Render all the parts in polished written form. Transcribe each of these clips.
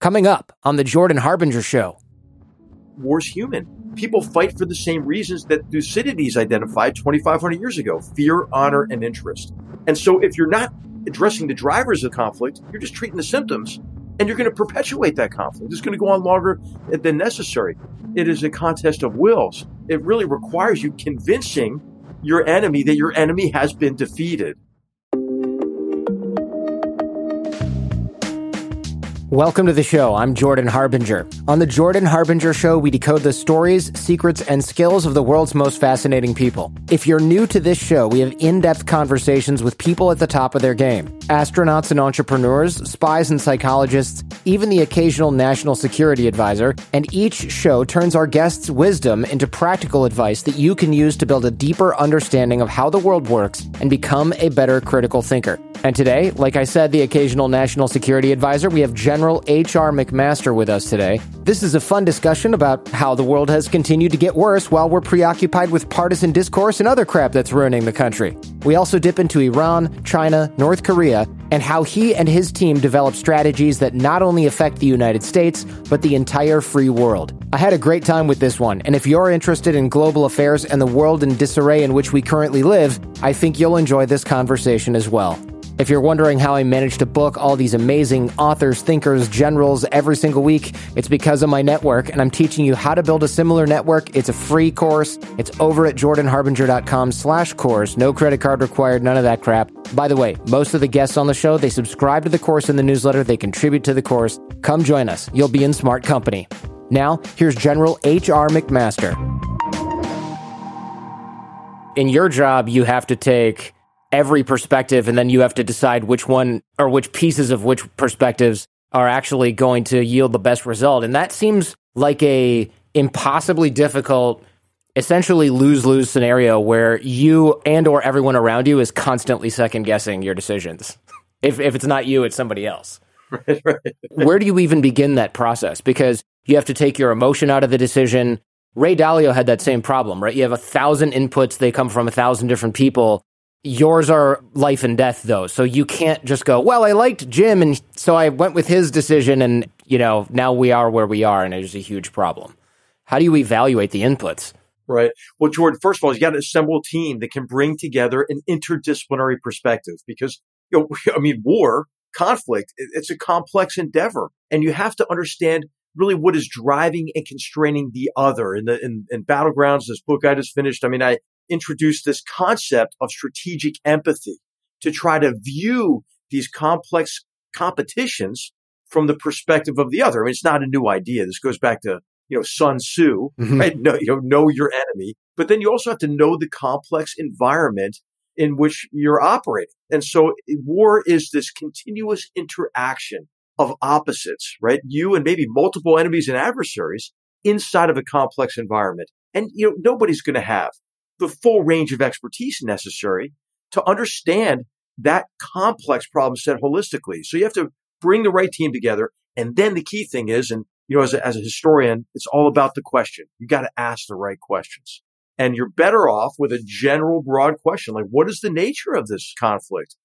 Coming up on the Jordan Harbinger Show. War's human. People fight for the same reasons that Thucydides identified 2,500 years ago: fear, honor, and interest. And so if you're not addressing the drivers of conflict, you're just treating the symptoms, and you're going to perpetuate that conflict. It's going to go on longer than necessary. It is a contest of wills. It really requires you convincing your enemy that your enemy has been defeated. Welcome to the show. I'm Jordan Harbinger. On the Jordan Harbinger Show, we decode the stories, secrets, and skills of the world's most fascinating people. If you're new to this show, we have in-depth conversations with people at the top of their game. Astronauts and entrepreneurs, spies and psychologists, even the occasional national security advisor. And each show turns our guests' wisdom into practical advice that you can use to build a deeper understanding of how the world works and become a better critical thinker. And today, like I said, the occasional national security advisor, we have General H.R. McMaster with us today. This is a fun discussion about how the world has continued to get worse while we're preoccupied with partisan discourse and other crap that's ruining the country. We also dip into Iran, China, North Korea, and how he and his team develop strategies that not only affect the United States, but the entire free world. I had a great time with this one, and if you're interested in global affairs and the world in disarray in which we currently live, I think you'll enjoy this conversation as well. If you're wondering how I managed to book all these amazing authors, thinkers, generals every single week, it's because of my network, and I'm teaching you how to build a similar network. It's a free course. It's over at jordanharbinger.com/course. No credit card required, none of that crap. By the way, most of the guests on the show, they subscribe to the course in the newsletter. They contribute to the course. Come join us. You'll be in smart company. Now, here's General H.R. McMaster. In your job, you have to take every perspective, and then you have to decide which one or which pieces of which perspectives are actually going to yield the best result. And that seems like a impossibly difficult, essentially lose-lose scenario where you and or everyone around you is constantly second-guessing your decisions. If it's not you, it's somebody else. Right. Where do you even begin that process? Because you have to take your emotion out of the decision. Ray Dalio had that same problem, right? You have 1,000 inputs. They come from 1,000 different people. Yours are life and death, though. So you can't just go, well, I liked Jim, and so I went with his decision, and, now we are where we are, and there's a huge problem. How do you evaluate the inputs? Right. Well, Jordan, first of all, you got to assemble a team that can bring together an interdisciplinary perspective because, war, conflict, it's a complex endeavor, and you have to understand really what is driving and constraining the other. In Battlegrounds, this book I just finished, I introduced this concept of strategic empathy to try to view these complex competitions from the perspective of the other. It's not a new idea. This goes back to, Sun Tzu, right? Know your enemy. But then you also have to know the complex environment in which you're operating. And so war is this continuous interaction of opposites, right? You and maybe multiple enemies and adversaries inside of a complex environment. And, nobody's going to have the full range of expertise necessary to understand that complex problem set holistically. So you have to bring the right team together. And then the key thing is, and as a historian, it's all about the question. You got to ask the right questions. And you're better off with a general, broad question, like what is the nature of this conflict?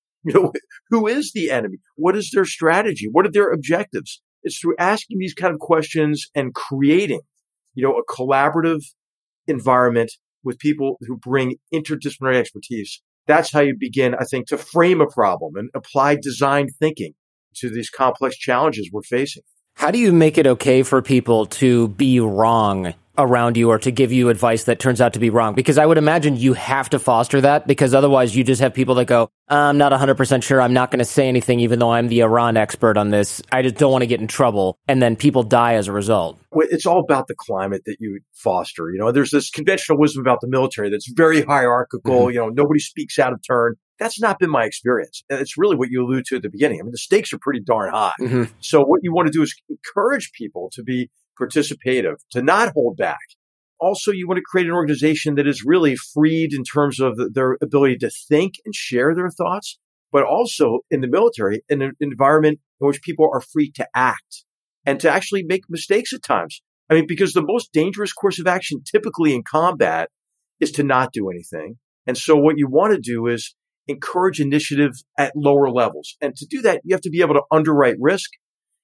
Who is the enemy? What is their strategy? What are their objectives? It's through asking these kind of questions and creating, a collaborative environment with people who bring interdisciplinary expertise. That's how you begin, I think, to frame a problem and apply design thinking to these complex challenges we're facing. How do you make it okay for people to be wrong around you or to give you advice that turns out to be wrong? Because I would imagine you have to foster that, because otherwise you just have people that go, I'm not 100% sure. I'm not going to say anything, even though I'm the Iran expert on this. I just don't want to get in trouble. And then people die as a result. It's all about the climate that you foster. There's this conventional wisdom about the military that's very hierarchical. Mm-hmm. Nobody speaks out of turn. That's not been my experience. It's really what you allude to at the beginning. The stakes are pretty darn high. Mm-hmm. So what you want to do is encourage people to be participative, to not hold back. Also, you want to create an organization that is really freed in terms of their ability to think and share their thoughts, but also in the military, in an environment in which people are free to act and to actually make mistakes at times. Because the most dangerous course of action typically in combat is to not do anything. And so what you want to do is encourage initiative at lower levels. And to do that, you have to be able to underwrite risk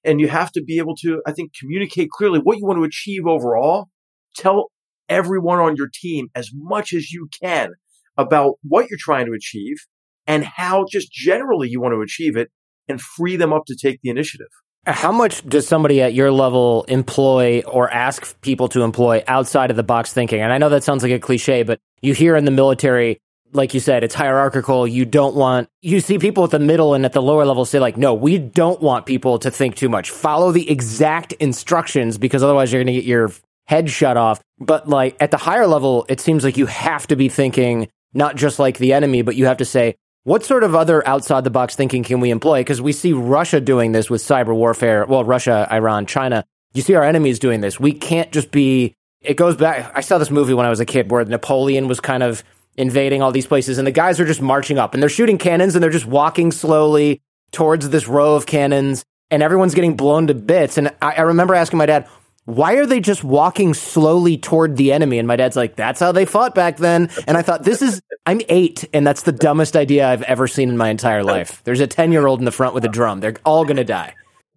And you have to be able to, I think, communicate clearly what you want to achieve overall. Tell everyone on your team as much as you can about what you're trying to achieve and how just generally you want to achieve it, and free them up to take the initiative. How much does somebody at your level employ or ask people to employ outside of the box thinking? And I know that sounds like a cliche, but you hear in the military, like you said, it's hierarchical. You see people at the middle and at the lower level say like, no, we don't want people to think too much. Follow the exact instructions because otherwise you're going to get your head shut off. But like at the higher level, it seems like you have to be thinking not just like the enemy, but you have to say, what sort of other outside the box thinking can we employ? Because we see Russia doing this with cyber warfare. Well, Russia, Iran, China. You see our enemies doing this. We can't just be, it goes back. I saw this movie when I was a kid where Napoleon was kind of invading all these places and the guys are just marching up and they're shooting cannons and they're just walking slowly towards this row of cannons and everyone's getting blown to bits. And I remember asking my dad, why are they just walking slowly toward the enemy? And my dad's like, that's how they fought back then. And I thought, I'm 8, and that's the dumbest idea I've ever seen in my entire life. There's a 10-year-old in the front with a drum. They're all going to die.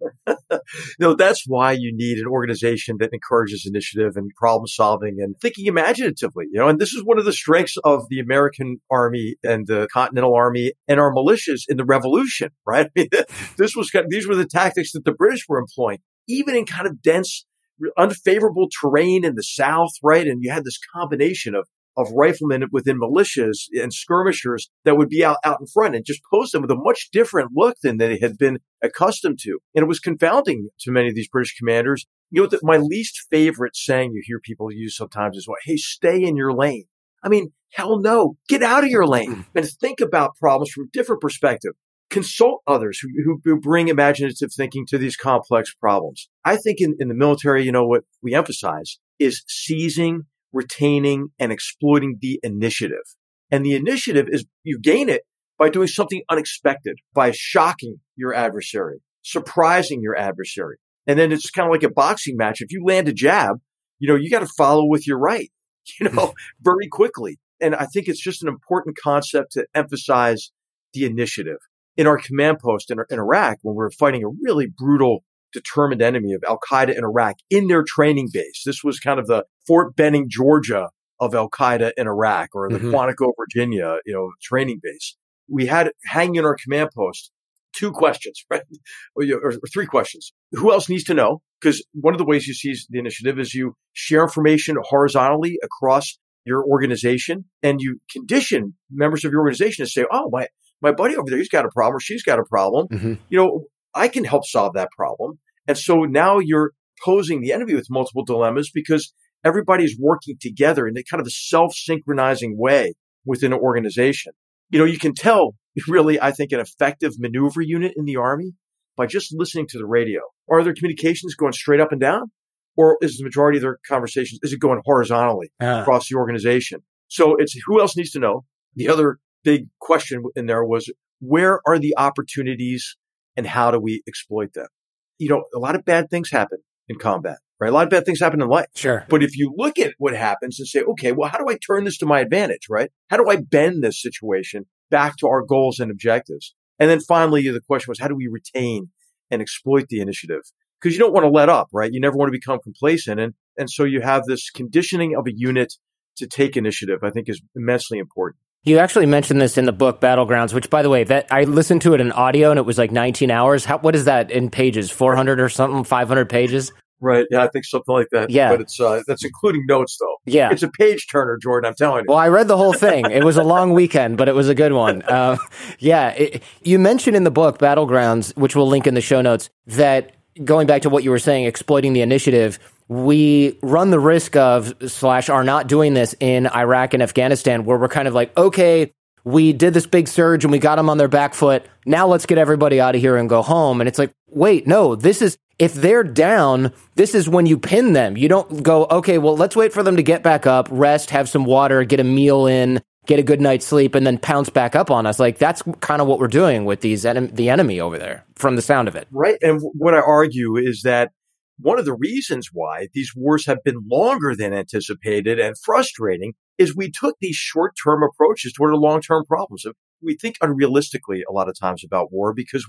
No, that's why you need an organization that encourages initiative and problem solving and thinking imaginatively, and this is one of the strengths of the American Army and the Continental Army and our militias in the Revolution, right? I mean, these were the tactics that the British were employing, even in kind of dense, unfavorable terrain in the South, right? And you had this combination of riflemen within militias and skirmishers that would be out in front and just pose them with a much different look than they had been accustomed to. And it was confounding to many of these British commanders. My least favorite saying you hear people use sometimes is, hey, stay in your lane. I mean, hell no, get out of your lane and think about problems from a different perspective. Consult others who bring imaginative thinking to these complex problems. I think in the military, what we emphasize is seizing, retaining, and exploiting the initiative. And the initiative is you gain it by doing something unexpected, by shocking your adversary, surprising your adversary. And then it's kind of like a boxing match. If you land a jab, you got to follow with your right, very quickly. And I think it's just an important concept to emphasize the initiative. In our command post in Iraq, when we were fighting a really brutal, determined enemy of Al-Qaeda in Iraq in their training base. This was kind of the Fort Benning, Georgia of Al-Qaeda in Iraq, or the Quantico, Virginia, training base. We had hanging in our command post 2 questions, right? Or 3 questions. Who else needs to know? Because one of the ways you seize the initiative is you share information horizontally across your organization, and you condition members of your organization to say, oh, my buddy over there, he's got a problem or she's got a problem. I can help solve that problem. And so now you're posing the enemy with multiple dilemmas because everybody's working together in a kind of a self-synchronizing way within an organization. You can tell really, I think, an effective maneuver unit in the Army by just listening to the radio. Are their communications going straight up and down? Or is the majority of their conversations, is it going horizontally across the organization? So it's who else needs to know? The other big question in there was, where are the opportunities and how do we exploit them? A lot of bad things happen in combat, right? A lot of bad things happen in life. Sure. But if you look at what happens and say, okay, well, how do I turn this to my advantage, right? How do I bend this situation back to our goals and objectives? And then finally, the question was, how do we retain and exploit the initiative? Because you don't want to let up, right? You never want to become complacent. And so you have this conditioning of a unit to take initiative, I think is immensely important. You actually mentioned this in the book Battlegrounds, which, by the way, that I listened to it in audio and it was like 19 hours. What is that in pages? 400 or something? 500 pages? Right. Yeah, I think something like that. Yeah. But it's that's including notes, though. Yeah. It's a page turner, Jordan, I'm telling you. Well, I read the whole thing. It was a long weekend, but it was a good one. You mentioned in the book Battlegrounds, which we'll link in the show notes, that going back to what you were saying, exploiting the initiative, we run the risk of / are not doing this in Iraq and Afghanistan, where we're kind of like, okay, we did this big surge and we got them on their back foot. Now let's get everybody out of here and go home. And it's like, wait, no, if they're down, this is when you pin them. You don't go, okay, well, let's wait for them to get back up, rest, have some water, get a meal in, get a good night's sleep, and then pounce back up on us. Like, that's kind of what we're doing with the enemy over there, from the sound of it. Right. And what I argue is that one of the reasons why these wars have been longer than anticipated and frustrating is we took these short-term approaches toward long-term problems. We think unrealistically a lot of times about war because we're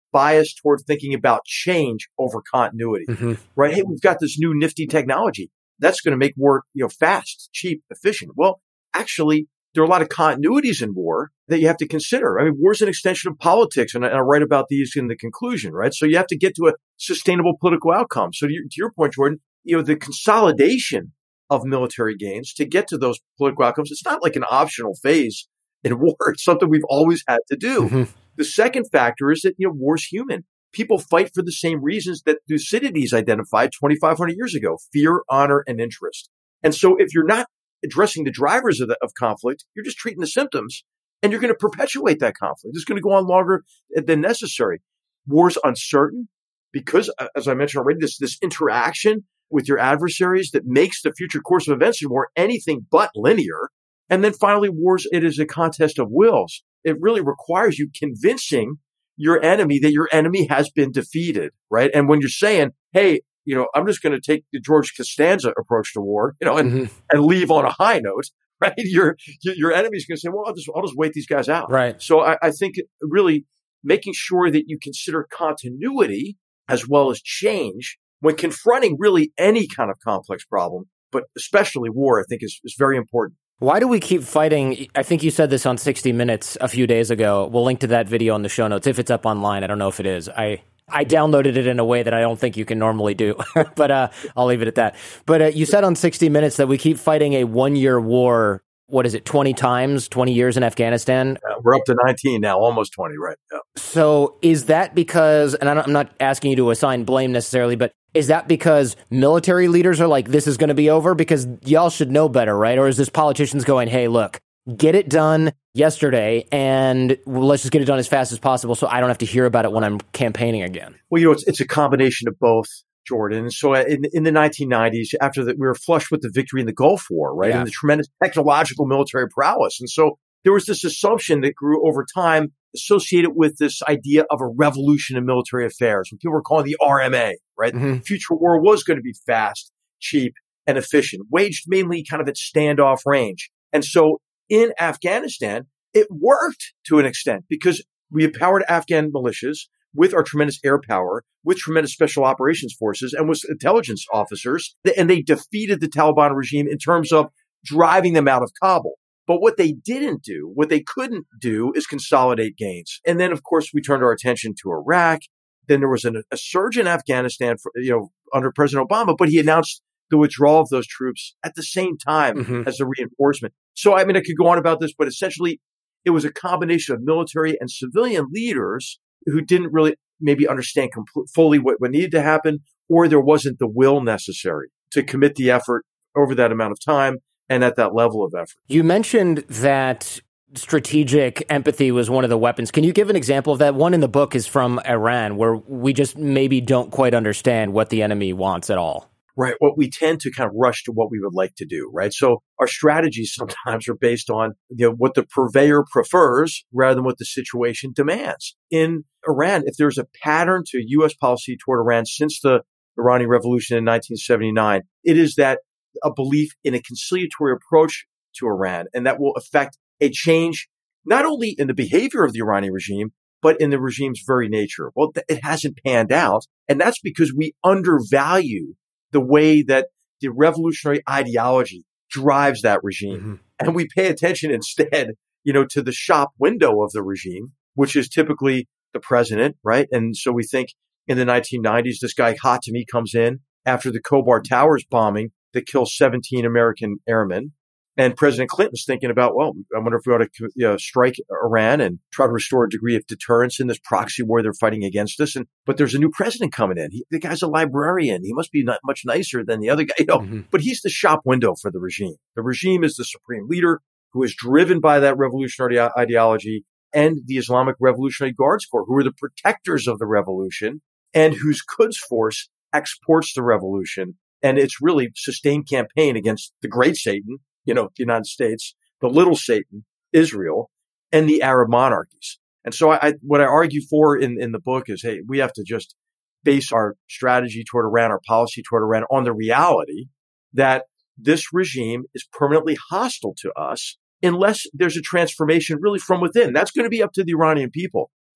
biased toward thinking about change over continuity, right? Hey, we've got this new nifty technology that's going to make war, fast, cheap, efficient. Well, actually, there are a lot of continuities in war that you have to consider. I mean, war is an extension of politics, and I write about these in the conclusion, right? So you have to get to a sustainable political outcome. So to your point, Jordan, the consolidation of military gains to get to those political outcomes, it's not like an optional phase in war. It's something we've always had to do. The second factor is that, war's human. People fight for the same reasons that Thucydides identified 2,500 years ago: fear, honor, and interest. And so if you're not addressing the drivers of conflict, you're just treating the symptoms, and you're going to perpetuate that conflict. It's going to go on longer than necessary. War's uncertain because, as I mentioned already, this interaction with your adversaries that makes the future course of events in war anything but linear. And then finally, it is a contest of wills. It really requires you convincing your enemy that your enemy has been defeated, right? And when you're saying, hey, I'm just going to take the George Costanza approach to war, and leave on a high note, right? Your enemy's going to say, well, I'll just wait these guys out. Right. So I think really making sure that you consider continuity as well as change when confronting really any kind of complex problem, but especially war, I think is very important. Why do we keep fighting? I think you said this on 60 Minutes a few days ago. We'll link to that video in the show notes if it's up online. I don't know if it is. I downloaded it in a way that I don't think you can normally do, but I'll leave it at that. But you said on 60 Minutes that we keep fighting a one-year war. What is it, 20 times, 20 years in Afghanistan? We're up to 19 now, almost 20, right? Yeah. So is that because, and I'm not asking you to assign blame necessarily, but is that because military leaders are like, this is going to be over? Because y'all should know better, right? Or is this politicians going, hey, look, get it done yesterday and let's just get it done as fast as possible so I don't have to hear about it when I'm campaigning again? Well, it's a combination of both, Jordan. So in the 1990s, after that, we were flushed with the victory in the Gulf War, right? Yeah. And the tremendous technological military prowess. And so there was this assumption that grew over time associated with this idea of a revolution in military affairs, what people were calling the RMA, right? The future war was going to be fast, cheap, and efficient, waged mainly kind of at standoff range. And so in Afghanistan, it worked to an extent because we empowered Afghan militias with our tremendous air power, with tremendous special operations forces, and with intelligence officers. And they defeated the Taliban regime in terms of driving them out of Kabul. But what they couldn't do is consolidate gains. And then, of course, we turned our attention to Iraq. Then there was a surge in Afghanistan under President Obama, but he announced the withdrawal of those troops at the same time as the reinforcement. So, I mean, I could go on about this, but essentially it was a combination of military and civilian leaders who didn't really maybe understand fully what needed to happen, or there wasn't the will necessary to commit the effort over that amount of time and at that level of effort. You mentioned that strategic empathy was one of the weapons. Can you give an example of that? One in the book is from Iran, where we just maybe don't quite understand what the enemy wants at all. Right. Well, we tend to kind of rush to what we would like to do, right? So our strategies sometimes are based on what the purveyor prefers rather than what the situation demands. In Iran, if there's a pattern to U.S. policy toward Iran since the Iranian Revolution in 1979, it is that a belief in a conciliatory approach to Iran, and that will affect a change not only in the behavior of the Iranian regime, but in the regime's very nature. Well, it hasn't panned out, and that's because we undervalue the way that the revolutionary ideology drives that regime. And we pay attention instead, to the shop window of the regime, which is typically the president, right? And so we think in the 1990s, this guy Khatami comes in after the Khobar Towers bombing that kills 17 American airmen. And President Clinton's thinking about, well, I wonder if we ought to strike Iran and try to restore a degree of deterrence in this proxy war they're fighting against us. But there's a new president coming in. The guy's a librarian. He must be not much nicer than the other guy, but he's the shop window for the regime. The regime is the supreme leader who is driven by that revolutionary ideology, and the Islamic Revolutionary Guards Corps, who are the protectors of the revolution and whose Quds Force exports the revolution. And it's really sustained campaign against the great Satan, the United States, the little Satan, Israel, and the Arab monarchies. And so what I argue for in the book is, hey, we have to just base our strategy toward Iran, our policy toward Iran, on the reality that this regime is permanently hostile to us unless there's a transformation really from within. That's going to be up to the Iranian people.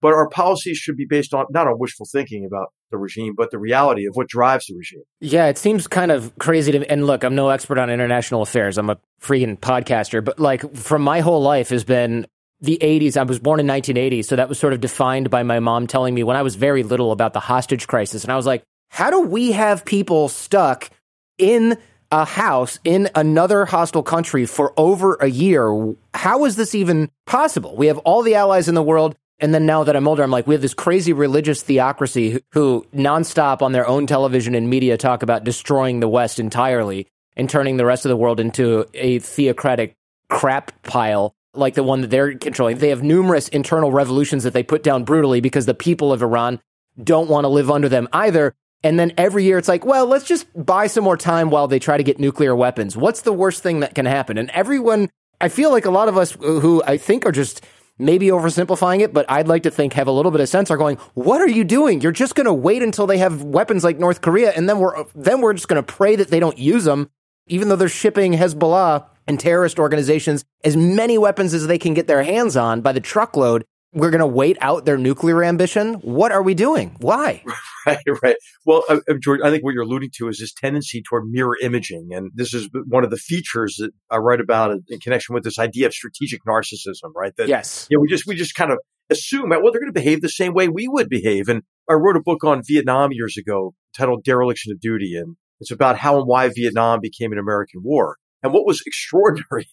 But our policies should be based on not on wishful thinking about the regime, but the reality of what drives the regime. Yeah, it seems kind of crazy to me. And look, I'm no expert on international affairs. I'm a freaking podcaster. But like from my whole life has been the 80s. I was born in 1980. So that was sort of defined by my mom telling me when I was very little about the hostage crisis. And I was like, how do we have people stuck in a house in another hostile country for over a year? How is this even possible? We have all the allies in the world. And then now that I'm older, I'm like, we have this crazy religious theocracy who nonstop on their own television and media talk about destroying the West entirely and turning the rest of the world into a theocratic crap pile like the one that they're controlling. They have numerous internal revolutions that they put down brutally because the people of Iran don't want to live under them either. And then every year it's like, well, let's just buy some more time while they try to get nuclear weapons. What's the worst thing that can happen? And everyone, I feel like a lot of us who I think are just maybe oversimplifying it, but I'd like to think have a little bit of sense, are going, what are you doing? You're just going to wait until they have weapons like North Korea, and then we're just going to pray that they don't use them, even though they're shipping Hezbollah and terrorist organizations as many weapons as they can get their hands on by the truckload. We're going to wait out their nuclear ambition? What are we doing? Why? Right. Well, George, I think what you're alluding to is this tendency toward mirror imaging. And this is one of the features that I write about in connection with this idea of strategic narcissism, right? That, yes. We just kind of assume that, well, they're going to behave the same way we would behave. And I wrote a book on Vietnam years ago titled Dereliction of Duty. And it's about how and why Vietnam became an American war. And what was extraordinary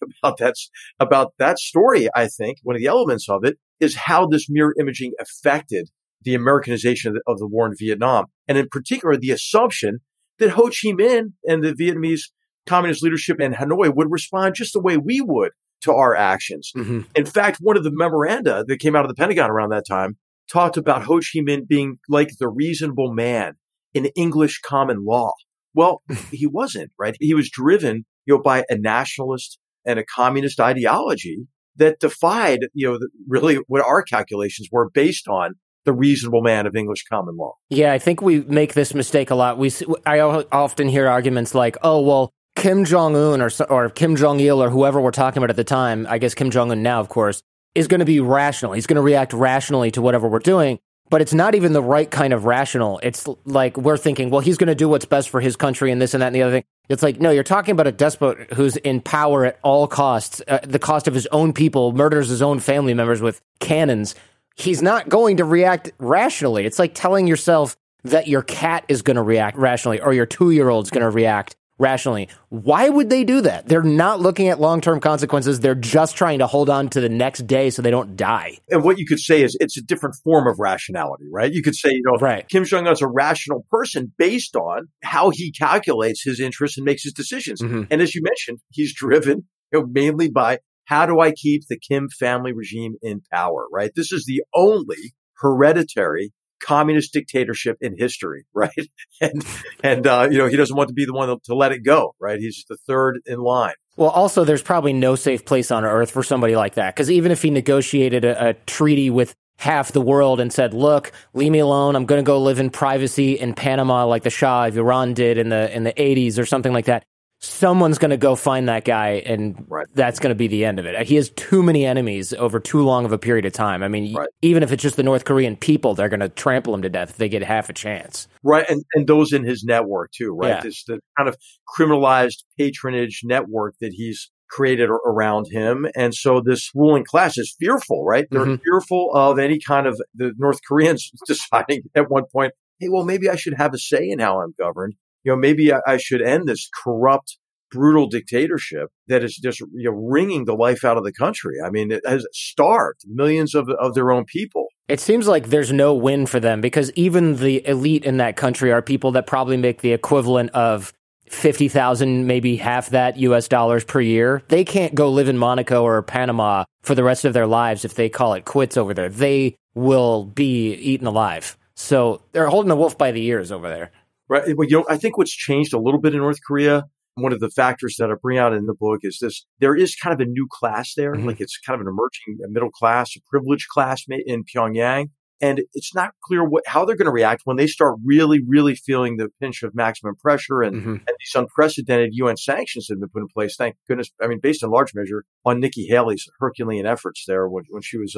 about that story, I think, one of the elements of it, is how this mirror imaging affected the Americanization of the war in Vietnam. And in particular, the assumption that Ho Chi Minh and the Vietnamese communist leadership in Hanoi would respond just the way we would to our actions. Mm-hmm. In fact, one of the memoranda that came out of the Pentagon around that time talked about Ho Chi Minh being like the reasonable man in English common law. Well, he wasn't, right? He was driven, by a nationalist and a communist ideology that defied, really what our calculations were based on the reasonable man of English common law. Yeah, I think we make this mistake a lot. I often hear arguments like, oh, well, Kim Jong-un or Kim Jong-il or whoever we're talking about at the time, I guess Kim Jong-un now, of course, is going to be rational. He's going to react rationally to whatever we're doing. But it's not even the right kind of rational. It's like we're thinking, well, he's going to do what's best for his country and this and that and the other thing. It's like, no, you're talking about a despot who's in power at all costs, the cost of his own people, murders his own family members with cannons. He's not going to react rationally. It's like telling yourself that your cat is going to react rationally or your 2-year-old's going to react rationally. Why would they do that? They're not looking at long-term consequences. They're just trying to hold on to the next day so they don't die. And what you could say is it's a different form of rationality, right? You could say, right. Kim Jong-un's a rational person based on how he calculates his interests and makes his decisions. Mm-hmm. And as you mentioned, he's driven mainly by how do I keep the Kim family regime in power, right? This is the only hereditary communist dictatorship in history, right? And he doesn't want to be the one to let it go, right? He's the third in line. Well, also, there's probably no safe place on earth for somebody like that. Because even if he negotiated a treaty with half the world and said, look, leave me alone, I'm going to go live in privacy in Panama like the Shah of Iran did in the 80s or something like that, someone's going to go find that guy, and that's going to be the end of it. He has too many enemies over too long of a period of time. I mean, even if it's just the North Korean people, they're going to trample him to death if they get half a chance. Right, and those in his network too, right? Yeah. This the kind of criminalized patronage network that he's created around him. And so this ruling class is fearful, right? They're fearful of any kind of the North Koreans deciding at one point, hey, well, maybe I should have a say in how I'm governed. Maybe I should end this corrupt, brutal dictatorship that is just wringing the life out of the country. I mean, it has starved millions of their own people. It seems like there's no win for them because even the elite in that country are people that probably make the equivalent of 50,000, maybe half that US dollars per year. They can't go live in Monaco or Panama for the rest of their lives if they call it quits over there. They will be eaten alive. So they're holding the wolf by the ears over there. Right. Well, I think what's changed a little bit in North Korea, one of the factors that I bring out in the book is this. There is kind of a new class there. Mm-hmm. Like it's kind of an emerging middle class, a privileged class in Pyongyang. And it's not clear how they're going to react when they start really, really feeling the pinch of maximum pressure and these unprecedented UN sanctions that have been put in place. Thank goodness. I mean, based in large measure on Nikki Haley's Herculean efforts there when she was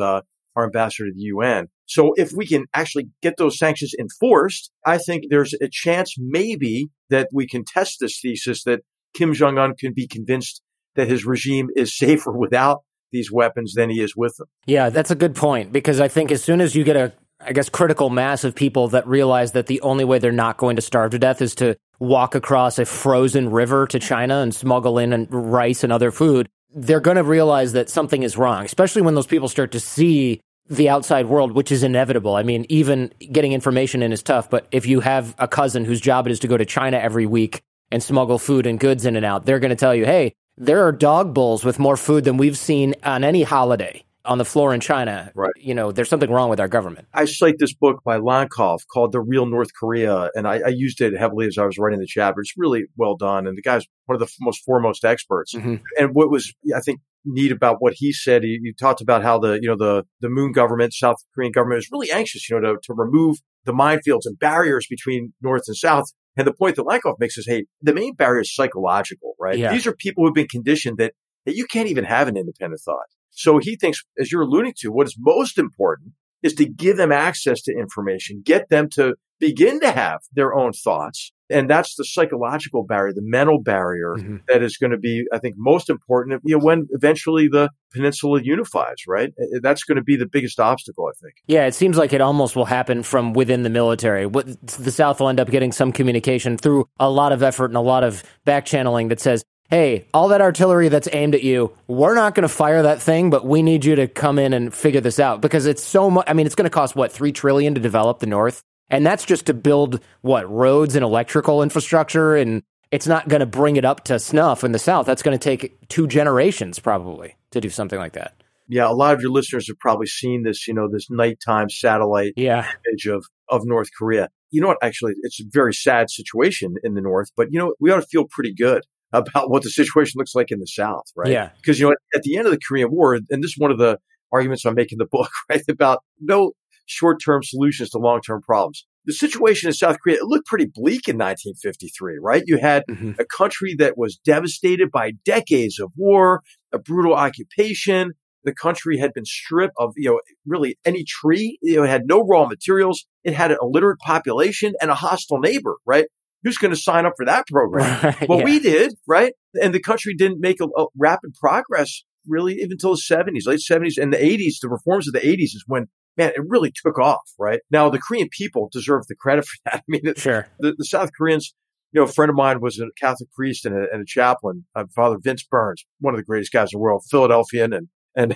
our ambassador to the UN. So if we can actually get those sanctions enforced, I think there's a chance maybe that we can test this thesis that Kim Jong-un can be convinced that his regime is safer without these weapons than he is with them. Yeah, that's a good point, because I think as soon as you get a, critical mass of people that realize that the only way they're not going to starve to death is to walk across a frozen river to China and smuggle in rice and other food, they're going to realize that something is wrong, especially when those people start to see the outside world, which is inevitable. I mean, even getting information in is tough, but if you have a cousin whose job it is to go to China every week and smuggle food and goods in and out, they're going to tell you, hey, there are dog bowls with more food than we've seen on any holiday on the floor in China. Right. There's something wrong with our government. I cite this book by Lankov called The Real North Korea, and I used it heavily as I was writing the chapter. It's really well done, and the guy's one of the most foremost experts. Mm-hmm. And what was, I think, neat about what he said, he talked about how the Moon government, South Korean government, is really anxious, to remove the minefields and barriers between North and South. And the point that Lankov makes is, hey, the main barrier is psychological, right? Yeah. These are people who've been conditioned that you can't even have an independent thought. So he thinks, as you're alluding to, what is most important is to give them access to information, get them to begin to have their own thoughts. And that's the psychological barrier, the mental barrier that is going to be, I think, most important, when eventually the peninsula unifies, right? That's going to be the biggest obstacle, I think. Yeah, it seems like it almost will happen from within the military. The South will end up getting some communication through a lot of effort and a lot of back channeling that says, hey, all that artillery that's aimed at you, we're not going to fire that thing, but we need you to come in and figure this out, because it's so much. I mean, it's going to cost, $3 trillion to develop the North? And that's just to build, roads and electrical infrastructure. And it's not going to bring it up to snuff in the South. That's going to take 2 generations probably to do something like that. Yeah, a lot of your listeners have probably seen this, this nighttime satellite image of North Korea. You know what? Actually, it's a very sad situation in the North, but, we ought to feel pretty good about what the situation looks like in the South, right? Yeah. Because, at the end of the Korean War, and this is one of the arguments I make in the book, right, about no short-term solutions to long-term problems. The situation in South Korea, it looked pretty bleak in 1953, right? You had a country that was devastated by decades of war, a brutal occupation. The country had been stripped of, really any tree. It had no raw materials. It had an illiterate population and a hostile neighbor, right? Who's going to sign up for that program? Right, well, we did, right? And the country didn't make a rapid progress really even until the 70s, late 70s and the 80s. The reforms of the 80s is when, man, it really took off, right? Now, the Korean people deserve the credit for that. I mean, sure. The South Koreans, a friend of mine was a Catholic priest and a chaplain, Father Vince Burns, one of the greatest guys in the world, Philadelphian. And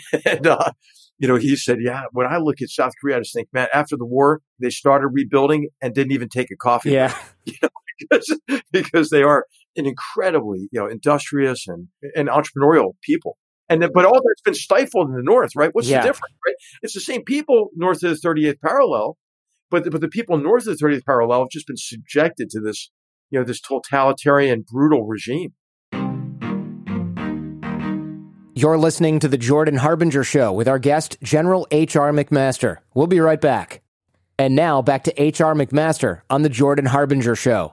he said, yeah, when I look at South Korea, I just think, man, after the war, they started rebuilding and didn't even take a coffee. Yeah. Because they are an incredibly, industrious and entrepreneurial people. But all that's been stifled in the North, right? What's the difference, right? It's the same people north of the 38th parallel, but the people north of the 30th parallel have just been subjected to this, this totalitarian, brutal regime. You're listening to The Jordan Harbinger Show with our guest, General H.R. McMaster. We'll be right back. And now, back to H.R. McMaster on The Jordan Harbinger Show.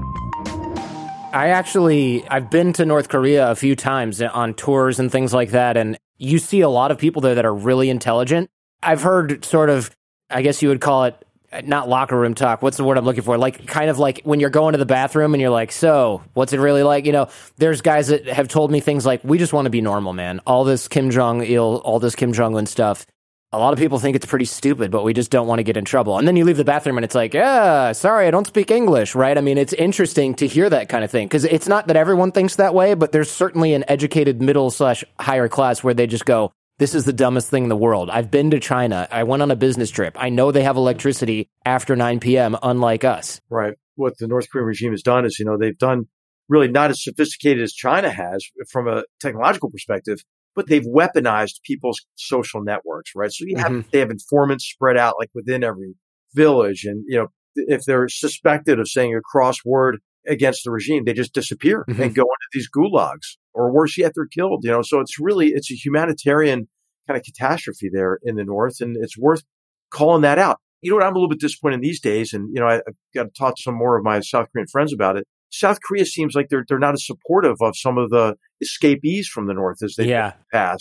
I've been to North Korea a few times on tours and things like that, and you see a lot of people there that are really intelligent. I've heard sort of, I guess you would call it, not locker room talk. What's the word I'm looking for? Kind of like when you're going to the bathroom and you're like, so what's it really like? There's guys that have told me things like, we just want to be normal, man. All this Kim Jong-il, all this Kim Jong-un stuff. A lot of people think it's pretty stupid, but we just don't want to get in trouble. And then you leave the bathroom and it's like, sorry, I don't speak English, right? I mean, it's interesting to hear that kind of thing, because it's not that everyone thinks that way, but there's certainly an educated middle/higher class where they just go, this is the dumbest thing in the world. I've been to China. I went on a business trip. I know they have electricity after 9 p.m., unlike us. Right. What the North Korean regime has done is, they've done really not as sophisticated as China has from a technological perspective, but they've weaponized people's social networks, right? So they have informants spread out like within every village. And, if they're suspected of saying a cross word against the regime, they just disappear and go into these gulags, or worse yet, they're killed, So it's a humanitarian kind of catastrophe there in the North. And it's worth calling that out. You know what? I'm a little bit disappointed these days. And, I've got to talk to some more of my South Korean friends about it. South Korea seems like they're not as supportive of some of the escapees from the North as they did in the past. And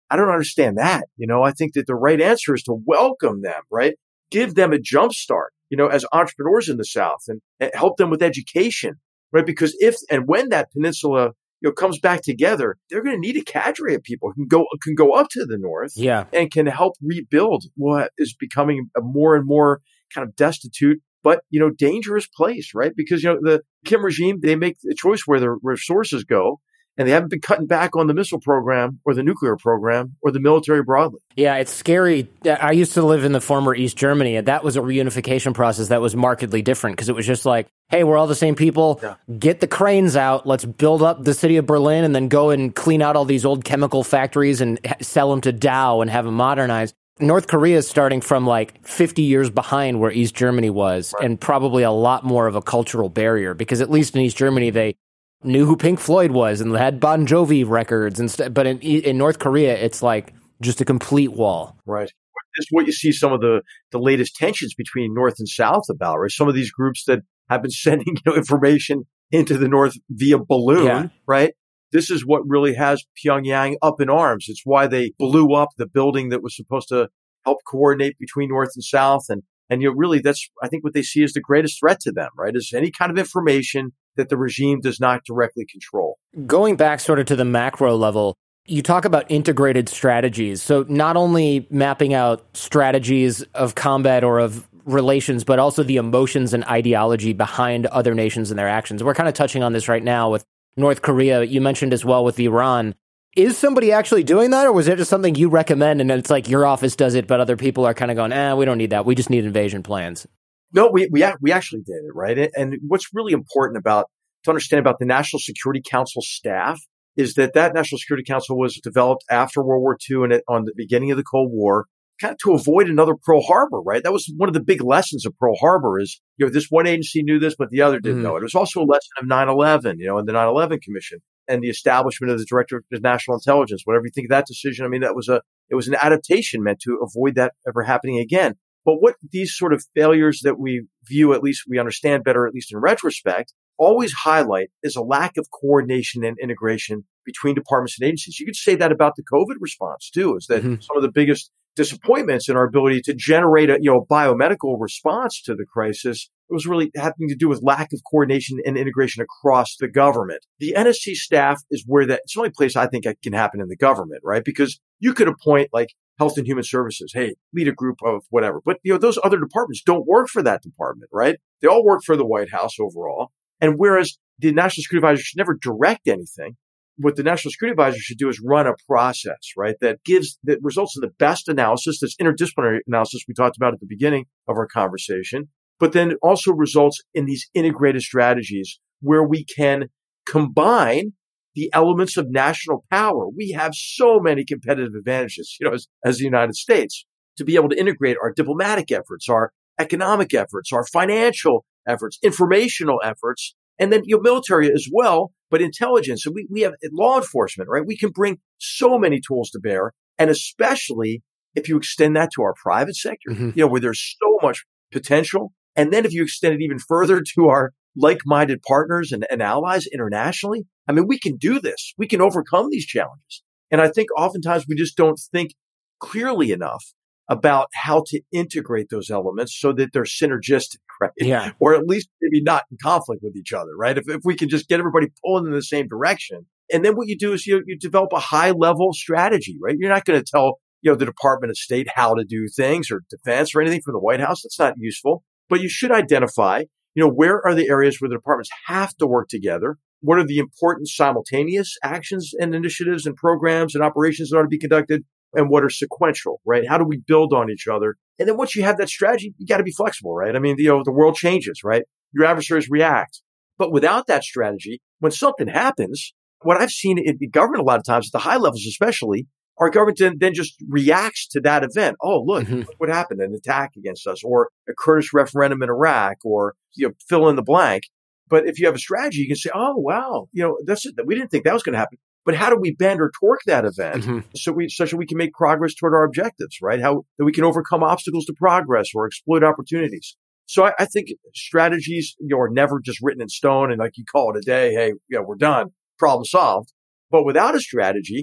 I don't understand that. I think that the right answer is to welcome them, right? Give them a jump start, as entrepreneurs in the South and help them with education, right? Because if and when that peninsula, comes back together, they're going to need a cadre of people who can go up to the north and can help rebuild what is becoming a more and more kind of destitute, but, dangerous place, right? Because, the Kim regime, they make a choice where their resources go. And they haven't been cutting back on the missile program or the nuclear program or the military broadly. Yeah, it's scary. I used to live in the former East Germany, and that was a reunification process that was markedly different because it was just like, hey, we're all the same people. Yeah. Get the cranes out. Let's build up the city of Berlin and then go and clean out all these old chemical factories and sell them to Dow and have them modernized. North Korea is starting from like 50 years behind where East Germany was, right, and probably a lot more of a cultural barrier because at least in East Germany, they knew who Pink Floyd was and had Bon Jovi records and but in North Korea, it's like just a complete wall. Right. This is what you see some of the latest tensions between North and South about, right? Some of these groups that have been sending information into the North via balloon, right? This is what really has Pyongyang up in arms. It's why they blew up the building that was supposed to help coordinate between North and South. And really, that's, I think, what they see as the greatest threat to them, right? Is any kind of information that the regime does not directly control. Going back sort of to the macro level, you talk about integrated strategies. So not only mapping out strategies of combat or of relations, but also the emotions and ideology behind other nations and their actions. We're kind of touching on this right now with North Korea. You mentioned as well with Iran. Is somebody actually doing that, or was it just something you recommend and it's like your office does it, but other people are kind of going, we don't need that. We just need invasion plans. No, we actually did it, right? And what's really important to understand about the National Security Council staff is that National Security Council was developed after World War II and on the beginning of the Cold War, kind of to avoid another Pearl Harbor, right? That was one of the big lessons of Pearl Harbor is, this one agency knew this, but the other didn't know it. It was also a lesson of 9/11, and the 9/11 Commission and the establishment of the Director of National Intelligence. Whatever you think of that decision, I mean, it was an adaptation meant to avoid that ever happening again. But what these sort of failures that we view, at least we understand better, at least in retrospect, always highlight is a lack of coordination and integration between departments and agencies. You could say that about the COVID response too, is that some of the biggest disappointments in our ability to generate a biomedical response to the crisis was really having to do with lack of coordination and integration across the government. The NSC staff is where it's the only place I think it can happen in the government, right? Because you could appoint like Health and Human Services, hey, lead a group of whatever. But, those other departments don't work for that department, right? They all work for the White House overall. And whereas the National Security Advisor should never direct anything, what the National Security Advisor should do is run a process, right? That results in the best analysis, this interdisciplinary analysis we talked about at the beginning of our conversation, but then also results in these integrated strategies where we can combine the elements of national power. We have so many competitive advantages, as the United States, to be able to integrate our diplomatic efforts, our economic efforts, our financial efforts, informational efforts, and then military as well, but intelligence. So we have law enforcement, right? We can bring so many tools to bear, and especially if you extend that to our private sector, where there's so much potential. And then if you extend it even further to our like-minded partners and allies internationally, I mean, we can do this. We can overcome these challenges. And I think oftentimes we just don't think clearly enough about how to integrate those elements so that they're synergistic, right? Yeah. Or at least maybe not in conflict with each other, right? If we can just get everybody pulling in the same direction. And then what you do is you develop a high-level strategy, right? You're not going to tell, the Department of State how to do things or defense or anything from the White House. That's not useful. But you should identify, where are the areas where the departments have to work together? What are the important simultaneous actions and initiatives and programs and operations that ought to be conducted? And what are sequential, right? How do we build on each other? And then once you have that strategy, you got to be flexible, right? I mean, the world changes, right? Your adversaries react. But without that strategy, when something happens, what I've seen in the government a lot of times, at the high levels especially, our government then just reacts to that event. Oh, look what happened, an attack against us, or a Kurdish referendum in Iraq, or fill in the blank. But if you have a strategy, you can say, oh, wow, that's it. We didn't think that was going to happen. But how do we bend or torque that event such that we can make progress toward our objectives, right? How that we can overcome obstacles to progress or exploit opportunities. So I think strategies are never just written in stone and like you call it a day, hey, we're done, problem solved. But without a strategy,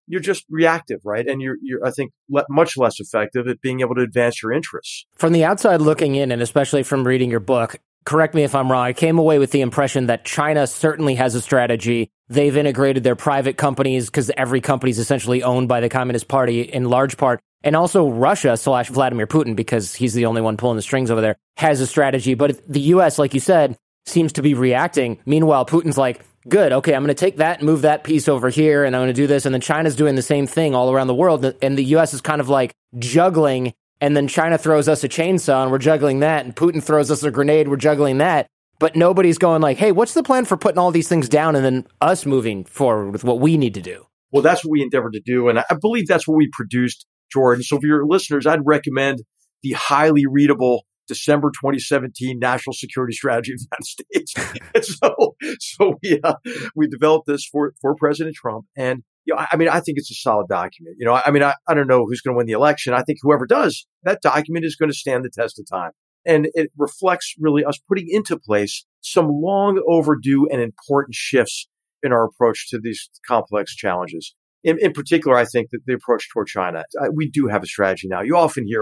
you're just reactive, right? And you're I think, much less effective at being able to advance your interests. From the outside looking in, and especially from reading your book, correct me if I'm wrong, I came away with the impression that China certainly has a strategy. They've integrated their private companies because every company is essentially owned by the Communist Party in large part. And also Russia / Vladimir Putin, because he's the only one pulling the strings over there, has a strategy. But the U.S., like you said, seems to be reacting. Meanwhile, Putin's like, good, okay, I'm going to take that and move that piece over here, and I'm going to do this. And then China's doing the same thing all around the world. And the U.S. is kind of like juggling. And then China throws us a chainsaw and we're juggling that. And Putin throws us a grenade, we're juggling that. But nobody's going like, hey, what's the plan for putting all these things down and then us moving forward with what we need to do? Well, that's what we endeavored to do. And I believe that's what we produced, Jordan. So for your listeners, I'd recommend the highly readable December 2017 National Security Strategy of the United States. So we developed this for President Trump. And I think it's a solid document. I don't know who's going to win the election. I think whoever does, that document is going to stand the test of time. And it reflects really us putting into place some long overdue and important shifts in our approach to these complex challenges. In particular, I think that the approach toward China, we do have a strategy now. You often hear,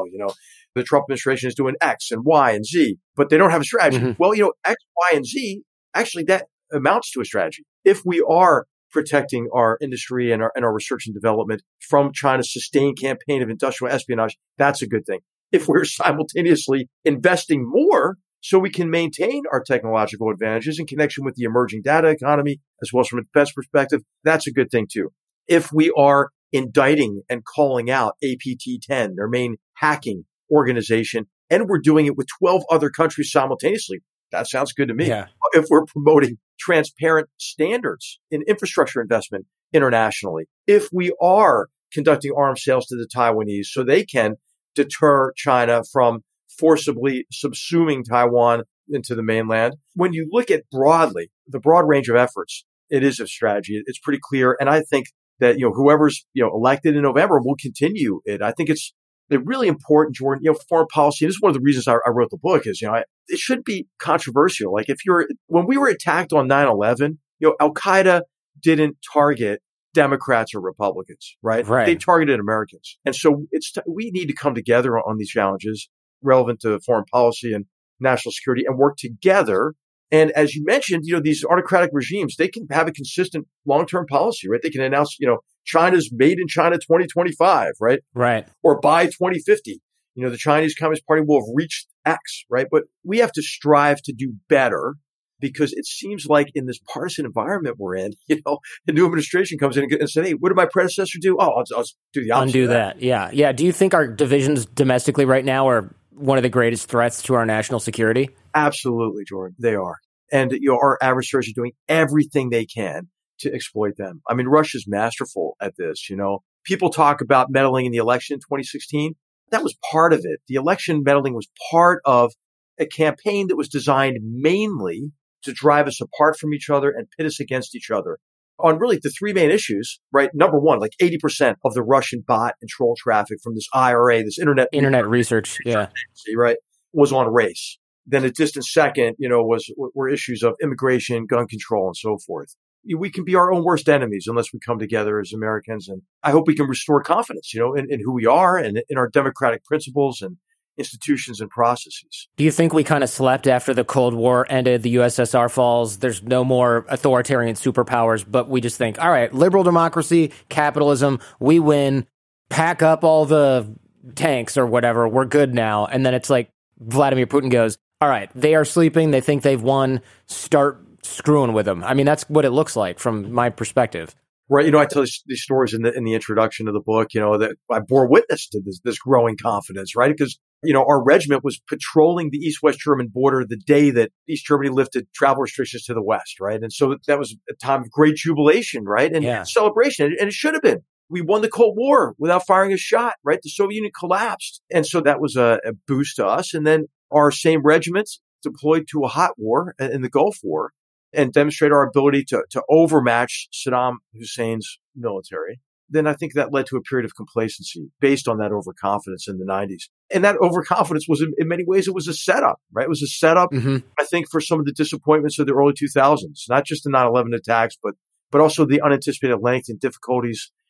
the Trump administration is doing X and Y and Z, but they don't have a strategy. Mm-hmm. Well, X, Y, and Z, actually that amounts to a strategy. If we are protecting our industry and our research and development from China's sustained campaign of industrial espionage, that's a good thing. If we're simultaneously investing more so we can maintain our technological advantages in connection with the emerging data economy, as well as from a defense perspective, that's a good thing too. If we are indicting and calling out APT-10, their main hacking organization, and we're doing it with 12 other countries simultaneously, that sounds good to me. Yeah. If we're promoting transparent standards in infrastructure investment internationally, if we are conducting arms sales to the Taiwanese so they can deter China from forcibly subsuming Taiwan into the mainland. When you look at broadly, the broad range of efforts, it is a strategy. It's pretty clear. And I think that, whoever's, elected in November will continue it. I think it's really important, Jordan, foreign policy. And this is one of the reasons I wrote the book is, it should be controversial. Like when we were attacked on 9/11, Al-Qaeda didn't target Democrats or Republicans, right? They targeted Americans. And so we need to come together on these challenges relevant to foreign policy and national security and work together. And as you mentioned, these autocratic regimes, they can have a consistent long-term policy, right? They can announce, China's made in China 2025, right? Right. Or by 2050, the Chinese Communist Party will have reached X, right? But we have to strive to do better because it seems like in this partisan environment we're in, the new administration comes in and says, hey, what did my predecessor do? Oh, I'll do the opposite. Undo that. Yeah. Yeah. Do you think our divisions domestically right now are one of the greatest threats to our national security? Absolutely, Jordan. They are. And our adversaries are doing everything they can to exploit them. I mean, Russia's masterful at this. People talk about meddling in the election in 2016. That was part of it. The election meddling was part of a campaign that was designed mainly to drive us apart from each other and pit us against each other on really the three main issues, right? Number one, like 80% of the Russian bot and troll traffic from this IRA, this internet research, yeah, right, was on race. Then a distant second, were issues of immigration, gun control, and so forth. We can be our own worst enemies unless we come together as Americans. And I hope we can restore confidence, in who we are and in our democratic principles and institutions and processes. Do you think we kind of slept after the Cold War ended, the USSR falls, there's no more authoritarian superpowers, but we just think, all right, liberal democracy, capitalism, we win, pack up all the tanks or whatever, we're good now. And then it's like Vladimir Putin goes, all right, they are sleeping, they think they've won, start screwing with them. I mean, that's what it looks like from my perspective. Right. I tell these stories in the introduction to the book, that I bore witness to this growing confidence, right? Because, our regiment was patrolling the East-West German border the day that East Germany lifted travel restrictions to the West, right? And so that was a time of great jubilation, right? And celebration. And it should have been. We won the Cold War without firing a shot, right? The Soviet Union collapsed. And so that was a boost to us. And then our same regiments deployed to a hot war in the Gulf War and demonstrate our ability to overmatch Saddam Hussein's military. Then I think that led to a period of complacency based on that overconfidence in the 90s. And that overconfidence was, in many ways, it was a setup, right? It was a setup, I think, for some of the disappointments of the early 2000s, not just the 9/11 attacks, but also the unanticipated length and difficulties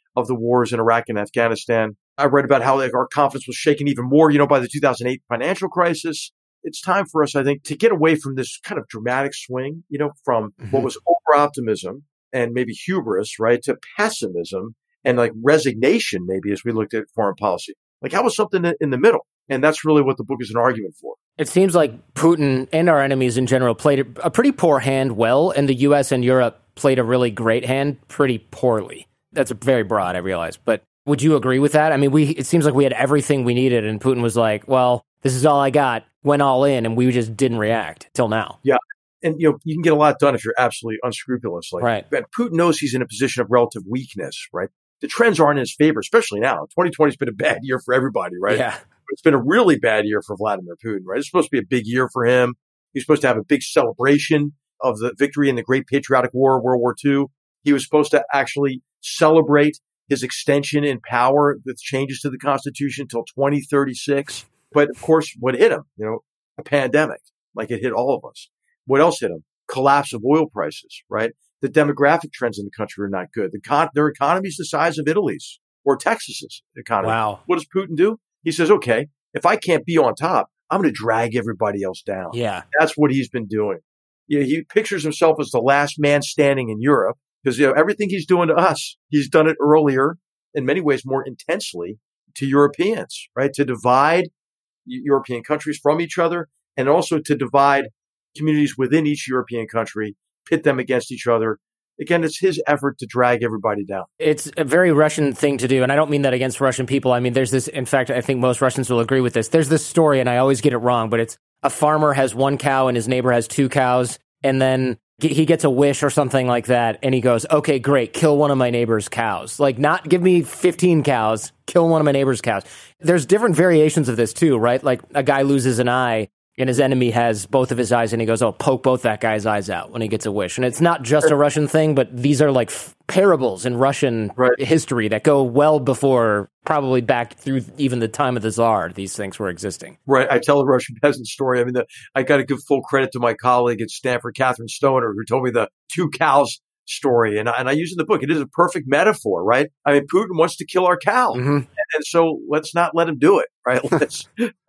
of the wars in Iraq and Afghanistan. I read about how our confidence was shaken even more, by the 2008 financial crisis. It's time for us, I think, to get away from this kind of dramatic swing, from what was over-optimism and maybe hubris, right, to pessimism and like resignation, maybe, as we looked at foreign policy. Like, how was something in the middle? And that's really what the book is an argument for. It seems like Putin and our enemies in general played a pretty poor hand well, and the U.S. and Europe played a really great hand pretty poorly. That's very broad, I realize. But would you agree with that? I mean, it seems like we had everything we needed, and Putin was like, well, this is all I got, went all in, and we just didn't react till now. Yeah. And, you can get a lot done if you're absolutely unscrupulous. Right. And Putin knows he's in a position of relative weakness, right? The trends aren't in his favor, especially now. 2020 has been a bad year for everybody, right? Yeah. It's been a really bad year for Vladimir Putin, right? It's supposed to be a big year for him. He's supposed to have a big celebration of the victory in the Great Patriotic War, World War II. He was supposed to actually celebrate his extension in power with changes to the Constitution until 2036. But of course, what hit him? A pandemic, like it hit all of us. What else hit him? Collapse of oil prices, right? The demographic trends in the country are not good. Their economy is the size of Italy's or Texas's economy. Wow. What does Putin do? He says, okay, if I can't be on top, I'm going to drag everybody else down. Yeah. That's what he's been doing. He pictures himself as the last man standing in Europe because everything he's doing to us, he's done it earlier, in many ways more intensely, to Europeans, right? To divide European countries from each other and also to divide communities within each European country, pit them against each other. Again, it's his effort to drag everybody down. It's a very Russian thing to do, and I don't mean that against Russian people. I mean, there's this, in fact, I think most Russians will agree with this. There's this story, and I always get it wrong, but it's a farmer has one cow and his neighbor has two cows, and then he gets a wish or something like that, and he goes, okay, great, kill one of my neighbor's cows. Like, not give me 15 cows, kill one of my neighbor's cows. There's different variations of this too, right? Like a guy loses an eye, and his enemy has both of his eyes, and he goes, oh, poke both that guy's eyes out when he gets a wish. And it's not just a Russian thing, but these are like parables in Russian history that go well before, probably back through even the time of the Tsar, these things were existing. Right. I tell a Russian peasant story. I mean, I got to give full credit to my colleague at Stanford, Catherine Stoner, who told me the two cows story. And I use it in the book. It is a perfect metaphor, right? I mean, Putin wants to kill our cow. Mm-hmm. And so let's not let him do it, right? Let's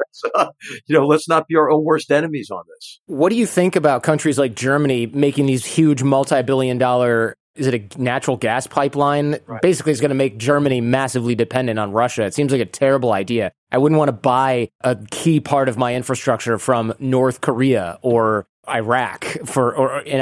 not be our own worst enemies on this. What do you think about countries like Germany making these huge multi-billion-dollar, is it a natural gas pipeline? Right. Basically, it's going to make Germany massively dependent on Russia. It seems like a terrible idea. I wouldn't want to buy a key part of my infrastructure from North Korea or Iraq for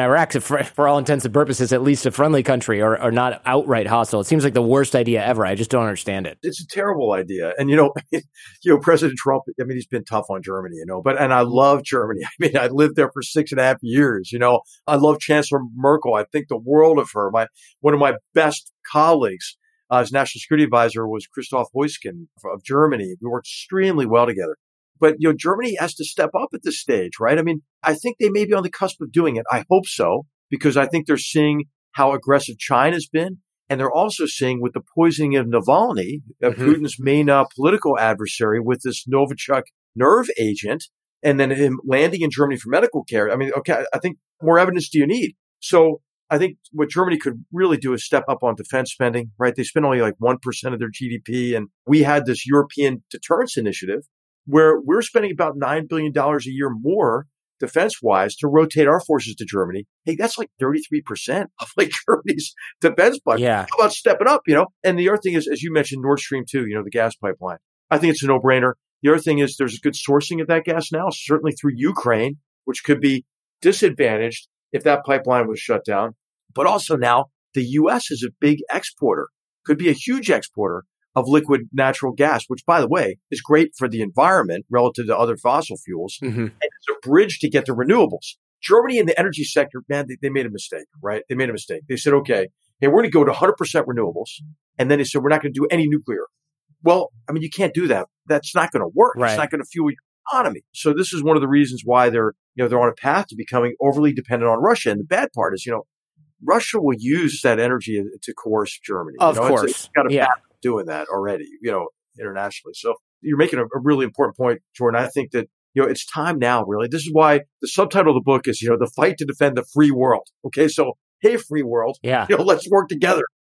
all intents and purposes, at least a friendly country or not outright hostile. It seems like the worst idea ever. I just don't understand it. It's a terrible idea. And, President Trump, I mean, he's been tough on Germany, and I love Germany. I mean, I lived there for 6.5 years. I love Chancellor Merkel. I think the world of her. One of my best colleagues as national security advisor was Christoph Heusgen of Germany. We worked extremely well together. But, Germany has to step up at this stage, right? I mean, I think they may be on the cusp of doing it. I hope so, because I think they're seeing how aggressive China's been. And they're also seeing with the poisoning of Navalny, Putin's main political adversary, with this Novichok nerve agent, and then him landing in Germany for medical care. I mean, okay, I think more evidence do you need? So I think what Germany could really do is step up on defense spending, right? They spend only like 1% of their GDP. And we had this European deterrence initiative where we're spending about $9 billion a year more defense-wise to rotate our forces to Germany. Hey, that's like 33% of like Germany's defense budget. Yeah. How about stepping up, And the other thing is, as you mentioned, Nord Stream 2, the gas pipeline. I think it's a no-brainer. The other thing is there's a good sourcing of that gas now, certainly through Ukraine, which could be disadvantaged if that pipeline was shut down. But also now the U.S. is a big exporter, could be a huge exporter of liquid natural gas, which, by the way, is great for the environment relative to other fossil fuels. Mm-hmm. And it's a bridge to get to renewables. Germany in the energy sector, man, they made a mistake, right? They made a mistake. They said, okay, hey, we're going to go to 100% renewables. And then they said, we're not going to do any nuclear. Well, I mean, you can't do that. That's not going to work. Right. It's not going to fuel your economy. So this is one of the reasons why they're on a path to becoming overly dependent on Russia. And the bad part is, Russia will use that energy to coerce Germany. Of course. It's got a path of doing that already, internationally. So you're making a really important point, Jordan. I think that, it's time now, really. This is why the subtitle of the book is, the fight to defend the free world. Okay. So, hey, free world, let's work together.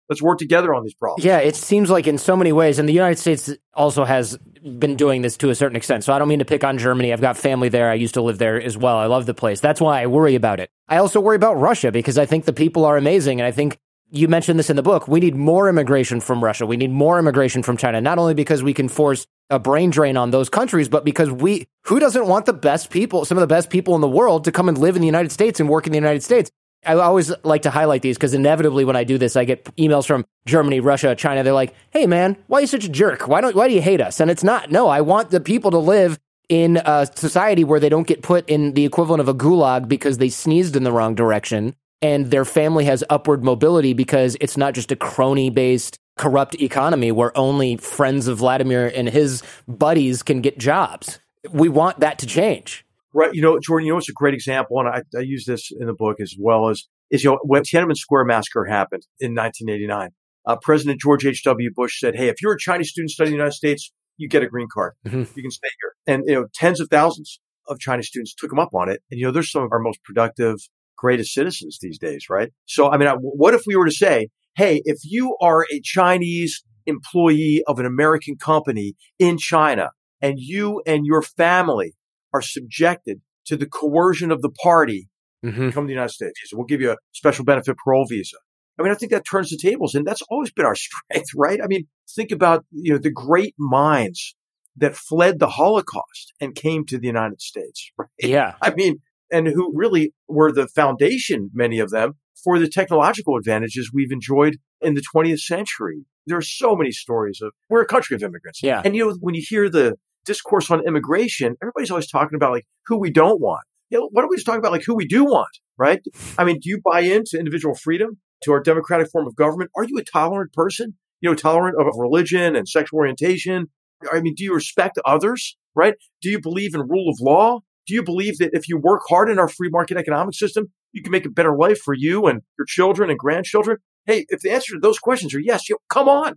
Let's work together on these problems. Yeah, it seems like in so many ways, and the United States also has been doing this to a certain extent. So I don't mean to pick on Germany. I've got family there. I used to live there as well. I love the place. That's why I worry about it. I also worry about Russia because I think the people are amazing. And I think you mentioned this in the book. We need more immigration from Russia. We need more immigration from China, not only because we can force a brain drain on those countries, but because who doesn't want the best people, some of the best people in the world to come and live in the United States and work in the United States? I always like to highlight these because inevitably when I do this, I get emails from Germany, Russia, China. They're like, hey, man, why are you such a jerk? Why do you hate us? And it's not. No, I want the people to live in a society where they don't get put in the equivalent of a gulag because they sneezed in the wrong direction. And their family has upward mobility because it's not just a crony-based corrupt economy where only friends of Vladimir and his buddies can get jobs. We want that to change. Right. Jordan, it's a great example, and I use this in the book as well, is when Tiananmen Square massacre happened in 1989, President George H.W. Bush said, hey, if you're a Chinese student studying in the United States, you get a green card. Mm-hmm. You can stay here. And, tens of thousands of Chinese students took him up on it. And, they're some of our most productive, greatest citizens these days, right? So, what if we were to say, hey, if you are a Chinese employee of an American company in China and you and your family are subjected to the coercion of the party to come to the United States. So we'll give you a special benefit parole visa. I think that turns the tables, and that's always been our strength, right? Think about, the great minds that fled the Holocaust and came to the United States, right? Yeah. And who really were the foundation, many of them, for the technological advantages we've enjoyed in the 20th century. There are so many stories we're a country of immigrants. Yeah. And, when you hear the discourse on immigration, everybody's always talking about who we don't want. Why don't we just talk about who we do want, right? Do you buy into individual freedom, to our democratic form of government? Are you a tolerant person? Tolerant of religion and sexual orientation? Do you respect others, right? Do you believe in rule of law? Do you believe that if you work hard in our free market economic system, you can make a better life for you and your children and grandchildren? Hey, if the answer to those questions are yes, come on,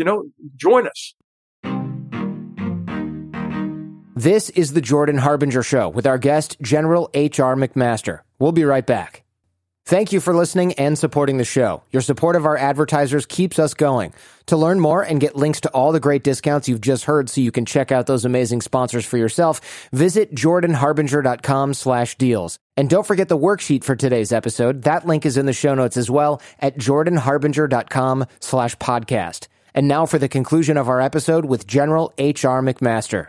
join us. This is the Jordan Harbinger Show with our guest, General H.R. McMaster. We'll be right back. Thank you for listening and supporting the show. Your support of our advertisers keeps us going. To learn more and get links to all the great discounts you've just heard so you can check out those amazing sponsors for yourself, visit jordanharbinger.com/deals. And don't forget the worksheet for today's episode. That link is in the show notes as well at jordanharbinger.com/podcast. And now for the conclusion of our episode with General H.R. McMaster.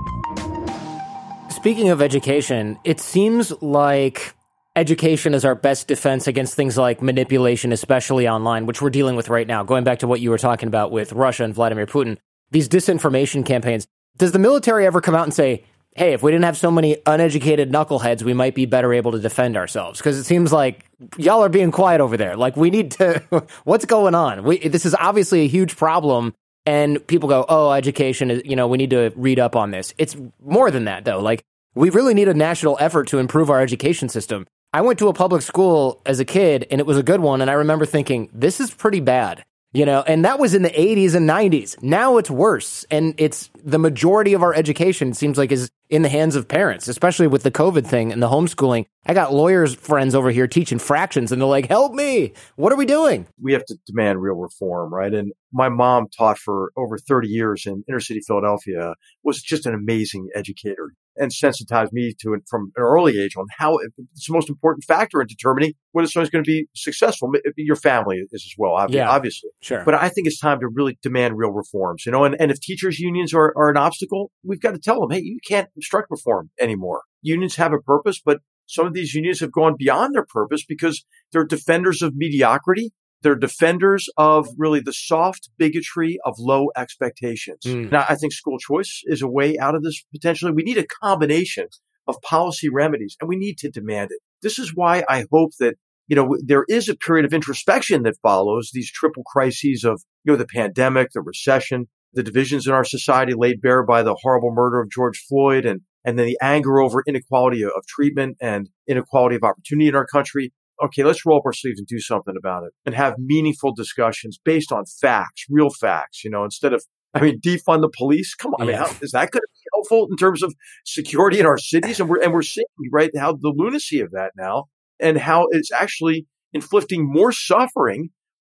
Speaking of education, it seems like education is our best defense against things like manipulation, especially online, which we're dealing with right now. Going back to what you were talking about with Russia and Vladimir Putin, these disinformation campaigns. Does the military ever come out and say, hey, if we didn't have so many uneducated knuckleheads, we might be better able to defend ourselves? Because it seems like y'all are being quiet over there. We need to, what's going on? This is obviously a huge problem. And people go, oh, education is, we need to read up on this. It's more than that, though. We really need a national effort to improve our education system. I went to a public school as a kid, and it was a good one. And I remember thinking, this is pretty bad, and that was in the 80s and 90s. Now it's worse. And it's the majority of our education, it seems like, is in the hands of parents, especially with the COVID thing and the homeschooling. I got lawyers friends over here teaching fractions, and they're like, help me. What are we doing? We have to demand real reform, right? And my mom taught for over 30 years in inner city Philadelphia, was just an amazing educator and sensitized me to it from an early age on how it's the most important factor in determining whether someone's going to be successful. Your family is as well, obviously. Sure. But I think it's time to really demand real reforms, and if teachers' unions are an obstacle, we've got to tell them, hey, you can't obstruct reform anymore. Unions have a purpose, but some of these unions have gone beyond their purpose because they're defenders of mediocrity. They're defenders of really the soft bigotry of low expectations. Now, I think school choice is a way out of this potentially. We need a combination of policy remedies, and we need to demand it. This is why I hope that, there is a period of introspection that follows these triple crises of, the pandemic, the recession, the divisions in our society laid bare by the horrible murder of George Floyd, and then the anger over inequality of treatment and inequality of opportunity in our country. Okay, let's roll up our sleeves and do something about it and have meaningful discussions based on facts, real facts, instead of, defund the police. Come on, how is that going to be helpful in terms of security in our cities? And we're seeing, right, how the lunacy of that now and how it's actually inflicting more suffering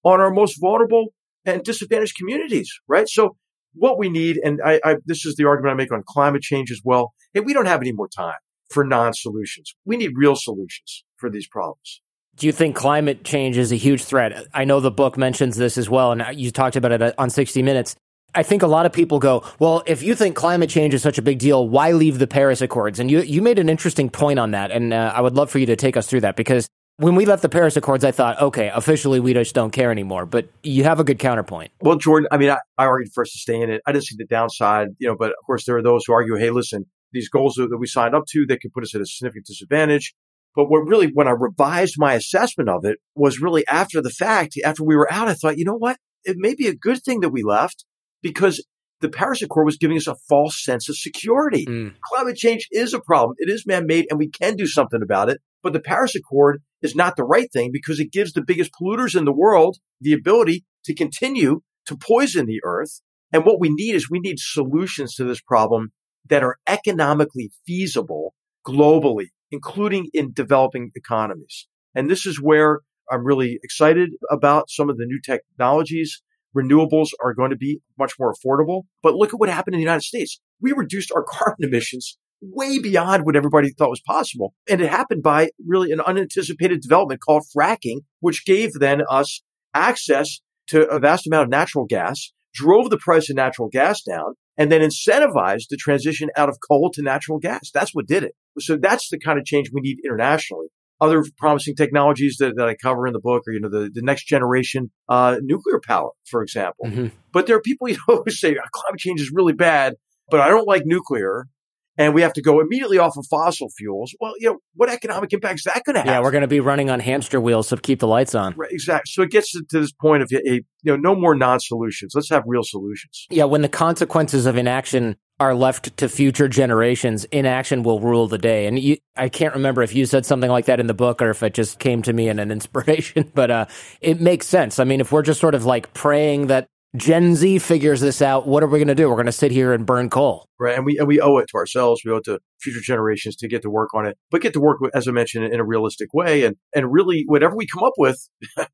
on our most vulnerable and disadvantaged communities, right? So what we need, and this is the argument I make on climate change as well. Hey, we don't have any more time for non-solutions. We need real solutions for these problems. Do you think climate change is a huge threat? I know the book mentions this as well, and you talked about it on 60 Minutes. I think a lot of people go, well, if you think climate change is such a big deal, why leave the Paris Accords? And you made an interesting point on that, and I would love for you to take us through that, because when we left the Paris Accords, I thought, okay, officially we just don't care anymore. But you have a good counterpoint. Well, Jordan, I mean, I argued for us to stay in it. I didn't see the downside, but of course there are those who argue, hey, listen, these goals that we signed up to, that could put us at a significant disadvantage. But when I revised my assessment of it was really after the fact, after we were out, I thought, you know what? It may be a good thing that we left, because the Paris Accord was giving us a false sense of security. Climate change is a problem. It is man-made, and we can do something about it. But the Paris Accord is not the right thing, because it gives the biggest polluters in the world the ability to continue to poison the earth. And what we need solutions to this problem that are economically feasible globally, including in developing economies. And this is where I'm really excited about some of the new technologies. Renewables are going to be much more affordable. But look at what happened in the United States. We reduced our carbon emissions way beyond what everybody thought was possible. And it happened by really an unanticipated development called fracking, which gave then us access to a vast amount of natural gas, drove the price of natural gas down, and then incentivized the transition out of coal to natural gas. That's what did it. So that's the kind of change we need internationally. Other promising technologies that I cover in the book are, the next generation nuclear power, for example. Mm-hmm. But there are people, who say climate change is really bad, but I don't like nuclear, and we have to go immediately off of fossil fuels. Well, what economic impact is that going to have? Yeah, we're going to be running on hamster wheels to keep the lights on. Right, exactly. So it gets to this point of no more non-solutions. Let's have real solutions. Yeah, when the consequences of inaction are left to future generations, inaction will rule the day. And I can't remember if you said something like that in the book or if it just came to me in an inspiration, but it makes sense. I mean, if we're just sort of like praying that Gen Z figures this out, what are we going to do? We're going to sit here and burn coal. Right. And we owe it to ourselves. We owe it to future generations to get to work on it, but get to work, as I mentioned, in a realistic way. And really, whatever we come up with,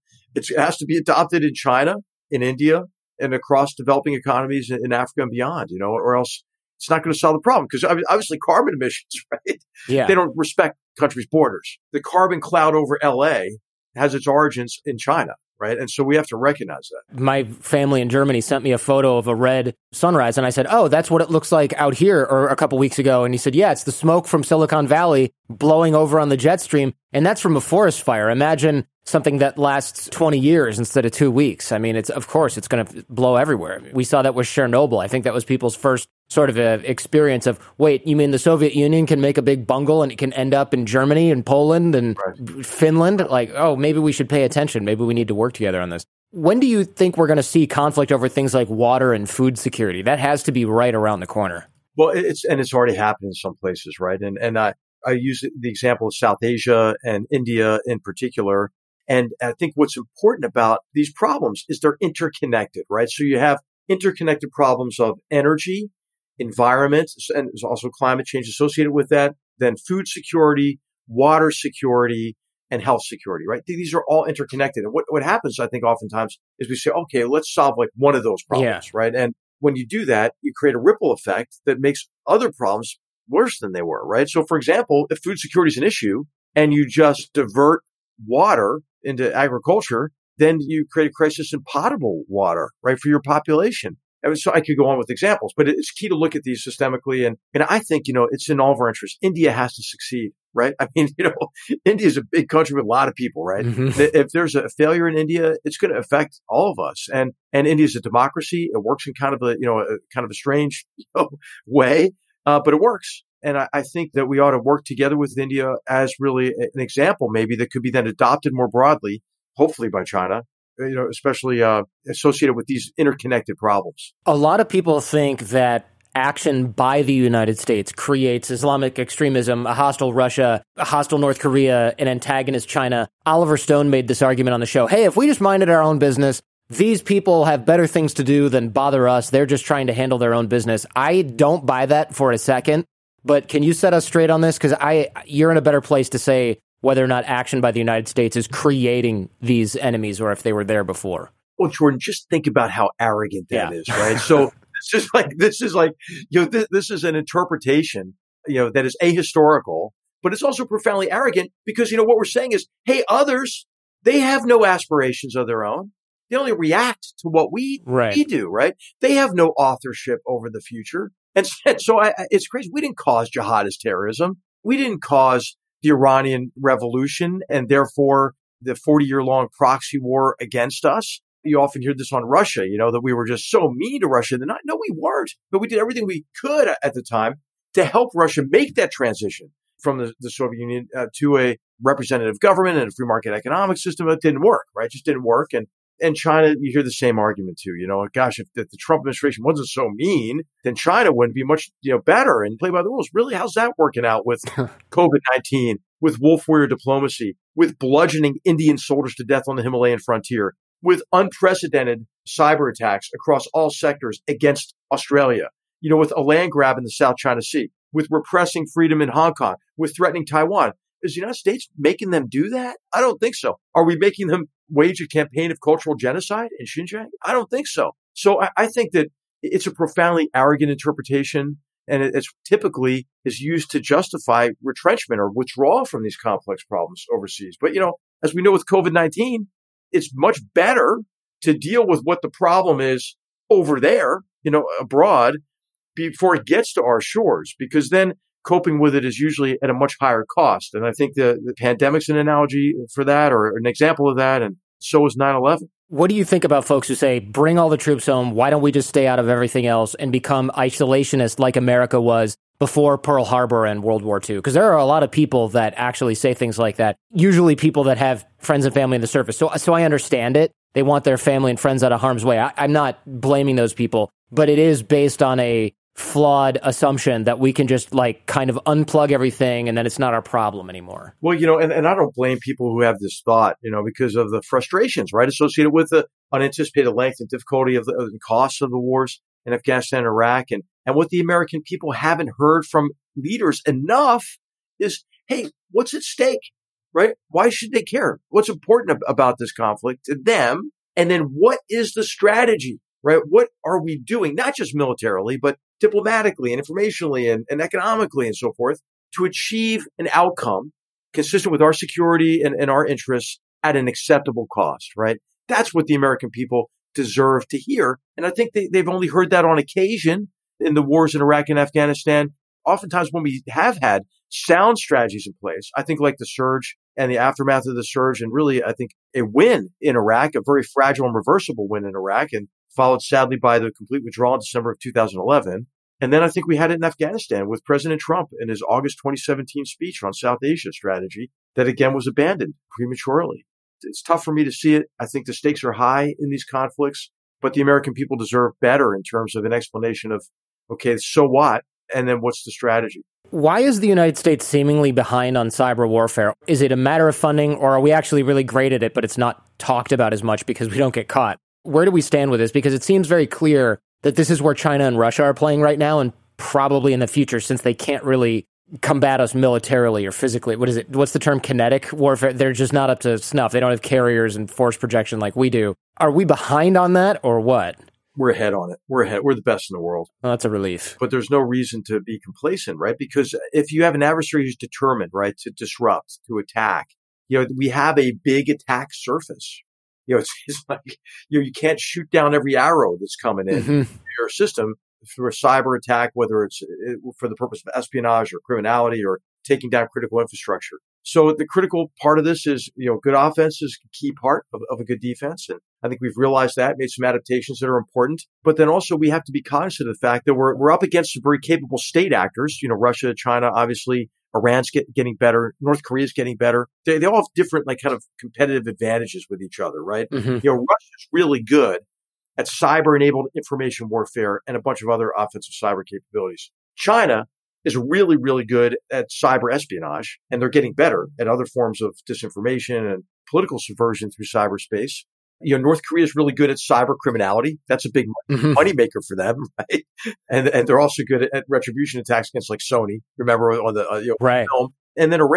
it has to be adopted in China, in India, and across developing economies in Africa and beyond, or else it's not going to solve the problem, because obviously carbon emissions, right? Yeah. They don't respect countries' borders. The carbon cloud over LA has its origins in China, right? And so we have to recognize that. My family in Germany sent me a photo of a red sunrise, and I said, oh, that's what it looks like out here, or a couple weeks ago. And he said, yeah, it's the smoke from Silicon Valley blowing over on the jet stream, and that's from a forest fire. Imagine something that lasts 20 years instead of 2 weeks. I mean, it's going to blow everywhere. We saw that with Chernobyl. I think that was people's first sort of experience of, wait, you mean the Soviet Union can make a big bungle and it can end up in Germany and Poland and Finland? Like, oh, maybe we should pay attention. Maybe we need to work together on this. When do you think we're going to see conflict over things like water and food security? That has to be right around the corner. Well, it's already happened in some places, right? And I use the example of South Asia and India in particular. And I think what's important about these problems is they're interconnected, right? So you have interconnected problems of energy, environment, and there's also climate change associated with that, then food security, water security, and health security, right? These are all interconnected. And what happens, I think, oftentimes is we say, okay, let's solve like one of those problems, right? And when you do that, you create a ripple effect that makes other problems worse than they were, right? So, for example, if food security is an issue and you just divert water into agriculture, then you create a crisis in potable water, right, for your population. And so I could go on with examples, but it's key to look at these systemically. And I think, it's in all of our interests. India has to succeed, right? I mean, India is a big country with a lot of people, right? Mm-hmm. If there's a failure in India, it's going to affect all of us. And India is a democracy. It works in kind of a strange way, but it works. And I think that we ought to work together with India as really an example, maybe that could be then adopted more broadly, hopefully by China, especially associated with these interconnected problems. A lot of people think that action by the United States creates Islamic extremism, a hostile Russia, a hostile North Korea, an antagonist China. Oliver Stone made this argument on the show. Hey, if we just minded our own business, these people have better things to do than bother us. They're just trying to handle their own business. I don't buy that for a second. But can you set us straight on this? Because you're in a better place to say whether or not action by the United States is creating these enemies or if they were there before. Well, Jordan, just think about how arrogant that is, right? So this is like, this is an interpretation, that is ahistorical, but it's also profoundly arrogant because, what we're saying is, hey, others, they have no aspirations of their own. They only react to what we do, right? They have no authorship over the future. And so it's crazy. We didn't cause jihadist terrorism. We didn't cause the Iranian Revolution and therefore the 40-year-long proxy war against us. You often hear this on Russia, that we were just so mean to Russia. No, we weren't. But we did everything we could at the time to help Russia make that transition from the Soviet Union to a representative government and a free market economic system. It didn't work, right? It just didn't work. And China, you hear the same argument too. Gosh, if the Trump administration wasn't so mean, then China wouldn't be much better and play by the rules. Really, how's that working out with COVID-19, with wolf warrior diplomacy, with bludgeoning Indian soldiers to death on the Himalayan frontier, with unprecedented cyber attacks across all sectors against Australia, with a land grab in the South China Sea, with repressing freedom in Hong Kong, with threatening Taiwan? Is the United States making them do that? I don't think so. Are we making them wage a campaign of cultural genocide in Xinjiang? I don't think so. So I think that it's a profoundly arrogant interpretation, and it's typically is used to justify retrenchment or withdrawal from these complex problems overseas. But, as we know with COVID-19, it's much better to deal with what the problem is over there, abroad, before it gets to our shores, because then coping with it is usually at a much higher cost. And I think the pandemic's an analogy for that, or an example of that. And so is 9/11. What do you think about folks who say, bring all the troops home? Why don't we just stay out of everything else and become isolationist like America was before Pearl Harbor and World War II? Because there are a lot of people that actually say things like that, usually people that have friends and family in the service. So I understand it. They want their family and friends out of harm's way. I'm not blaming those people, but it is based on a flawed assumption that we can just kind of unplug everything and then it's not our problem anymore. Well, and I don't blame people who have this thought, because of the frustrations, right, associated with the unanticipated length and difficulty of the costs of the wars in Afghanistan and Iraq. And what the American people haven't heard from leaders enough is, hey, what's at stake, right? Why should they care? What's important about this conflict to them? And then what is the strategy, right? What are we doing, not just militarily, but diplomatically and informationally and economically and so forth, to achieve an outcome consistent with our security and our interests at an acceptable cost, right? That's what the American people deserve to hear. And I think they've only heard that on occasion in the wars in Iraq and Afghanistan. Oftentimes when we have had sound strategies in place, I think like the surge and the aftermath of the surge, and really, I think a win in Iraq, a very fragile and reversible win in Iraq, and followed sadly by the complete withdrawal in December of 2011. And then I think we had it in Afghanistan with President Trump in his August 2017 speech on South Asia strategy that again was abandoned prematurely. It's tough for me to see it. I think the stakes are high in these conflicts, but the American people deserve better in terms of an explanation of, okay, so what? And then what's the strategy? Why is the United States seemingly behind on cyber warfare? Is it a matter of funding, or are we actually really great at it, but it's not talked about as much because we don't get caught? Where do we stand with this? Because it seems very clear that this is where China and Russia are playing right now, and probably in the future, since they can't really combat us militarily or physically. What is it? What's the term? Kinetic warfare? They're just not up to snuff. They don't have carriers and force projection like we do. Are we behind on that, or what? We're ahead on it. We're ahead. We're the best in the world. Well, that's a relief. But there's no reason to be complacent, right? Because if you have an adversary who's determined, right, to disrupt, to attack, we have a big attack surface. It's like, you can't shoot down every arrow that's coming in your system through a cyber attack, whether it's for the purpose of espionage or criminality or taking down critical infrastructure. So the critical part of this is, good offense is a key part of a good defense. And I think we've realized that, made some adaptations that are important. But then also we have to be cognizant of the fact that we're up against some very capable state actors, Russia, China, obviously. Iran's getting better. North Korea's getting better. They all have different kind of competitive advantages with each other, right? Russia's really good at cyber-enabled information warfare and a bunch of other offensive cyber capabilities. China is really, really good at cyber espionage, and they're getting better at other forms of disinformation and political subversion through cyberspace. North Korea is really good at cyber criminality. That's a big moneymaker for them, right? And they're also good at retribution attacks against like Sony. Remember on the right. film. And then Iran,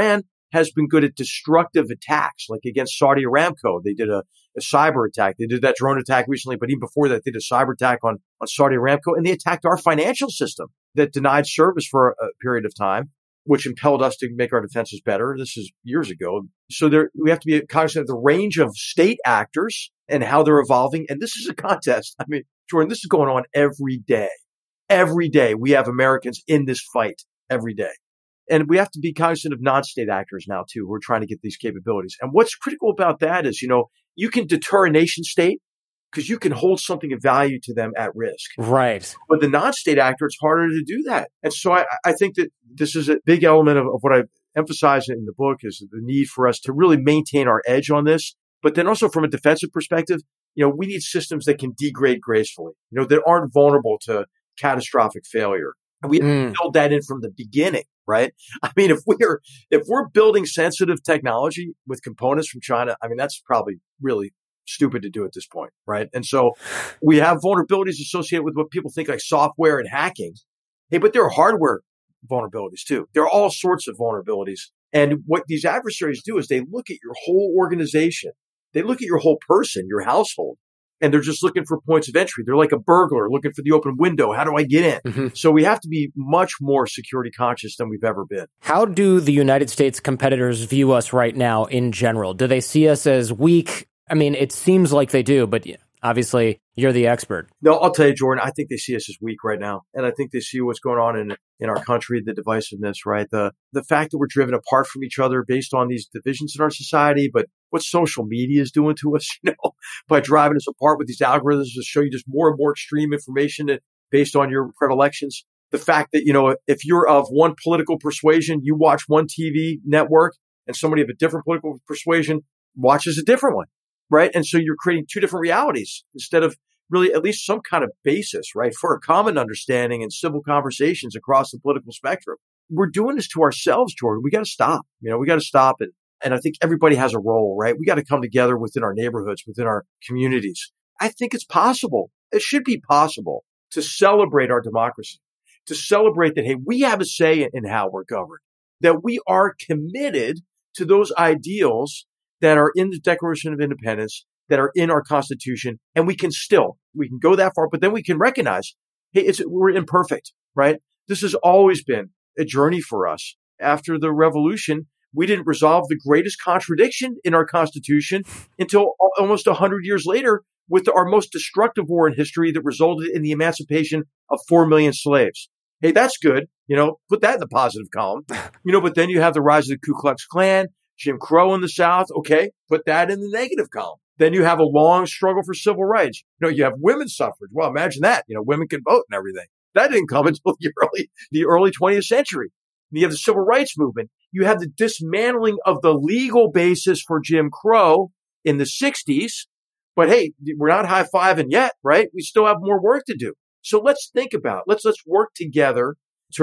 has been good at destructive attacks, like against Saudi Aramco. They did a cyber attack. They did that drone attack recently, but even before that, they did a cyber attack on Saudi Aramco, and they attacked our financial system that denied service for a period of time, which impelled us to make our defenses better. This is years ago. So we have to be cognizant of the range of state actors and how they're evolving. And this is a contest. I mean, Jordan, this is going on every day. Every day we have Americans in this fight every day. And we have to be cognizant of non-state actors now, too, who are trying to get these capabilities. And what's critical about that is, you can deter a nation state because you can hold something of value to them at risk. Right. But the non-state actor, it's harder to do that. And so I think that this is a big element of what I emphasize in the book is the need for us to really maintain our edge on this. But then also from a defensive perspective, we need systems that can degrade gracefully, that aren't vulnerable to catastrophic failure. And we have to build that in from the beginning, right? I mean, if we're building sensitive technology with components from China, I mean, that's probably really stupid to do at this point, right? And so we have vulnerabilities associated with what people think like software and hacking. Hey, but there are hardware vulnerabilities too. There are all sorts of vulnerabilities. And what these adversaries do is they look at your whole organization. They look at your whole person, your household. And they're just looking for points of entry. They're like a burglar looking for the open window. How do I get in? Mm-hmm. So we have to be much more security conscious than we've ever been. How do the United States competitors view us right now in general? Do they see us as weak? I mean, it seems like they do, but obviously you're the expert. No, I'll tell you, Jordan, I think they see us as weak right now. And I think they see what's going on in our country, the divisiveness, right? The fact that we're driven apart from each other based on these divisions in our society, but what social media is doing to us, by driving us apart with these algorithms to show you just more and more extreme information based on your predilections. The fact that, if you're of one political persuasion, you watch one TV network and somebody of a different political persuasion watches a different one, right? And so you're creating two different realities instead of really at least some kind of basis, right, for a common understanding and civil conversations across the political spectrum. We're doing this to ourselves, Jordan. We got to stop. We got to stop it. And I think everybody has a role, right? We got to come together within our neighborhoods, within our communities. I think it's possible. It should be possible to celebrate our democracy, to celebrate that, hey, we have a say in how we're governed, that we are committed to those ideals that are in the Declaration of Independence, that are in our Constitution. And we can go that far, but then we can recognize, hey, we're imperfect, right? This has always been a journey for us. After the revolution, we didn't resolve the greatest contradiction in our Constitution until almost 100 years later with our most destructive war in history that resulted in the emancipation of 4 million slaves. Hey, that's good. Put that in the positive column. But then you have the rise of the Ku Klux Klan, Jim Crow in the South. Okay, put that in the negative column. Then you have a long struggle for civil rights. You have women's suffrage. Well, imagine that. Women can vote and everything. That didn't come until the early 20th century. You have the civil rights movement. You have the dismantling of the legal basis for Jim Crow in the 60s. But hey, we're not high-fiving yet, right? We still have more work to do. So let's think about it. Let's work together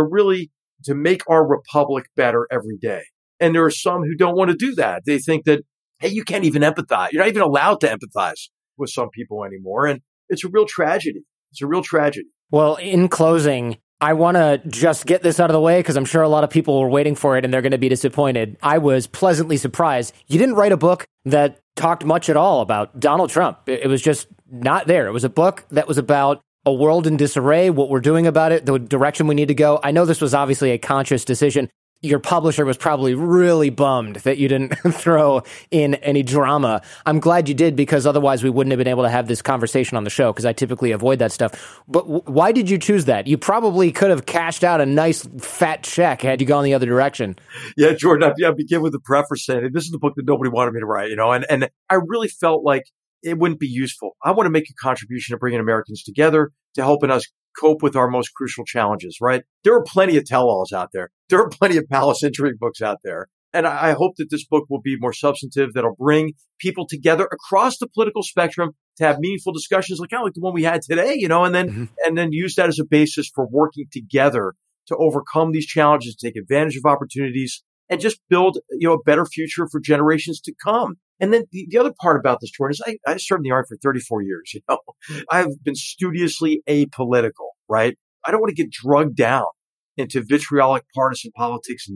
to make our republic better every day. And there are some who don't want to do that. They think that, hey, you can't even empathize. You're not even allowed to empathize with some people anymore. And it's a real tragedy. It's a real tragedy. Well, in closing, I want to just get this out of the way because I'm sure a lot of people were waiting for it and they're going to be disappointed. I was pleasantly surprised. You didn't write a book that talked much at all about Donald Trump. It was just not there. It was a book that was about a world in disarray, what we're doing about it, the direction we need to go. I know this was obviously a conscious decision. Your publisher was probably really bummed that you didn't throw in any drama. I'm glad you did because otherwise we wouldn't have been able to have this conversation on the show because I typically avoid that stuff. But why did you choose that? You probably could have cashed out a nice fat check had you gone the other direction. Yeah, Jordan, I begin with the preface saying this is the book that nobody wanted me to write, and I really felt like it wouldn't be useful. I want to make a contribution to bringing Americans together, to helping us cope with our most crucial challenges, right? There are plenty of tell-alls out there. There are plenty of palace-intrigue books out there. And I hope that this book will be more substantive, that'll bring people together across the political spectrum to have meaningful discussions like the one we had today, and then use that as a basis for working together to overcome these challenges, take advantage of opportunities, and just build, a better future for generations to come. And then the other part about this, Jordan, is I served in the Army for 34 years. I've been studiously apolitical, right? I don't want to get drugged down into vitriolic partisan politics now.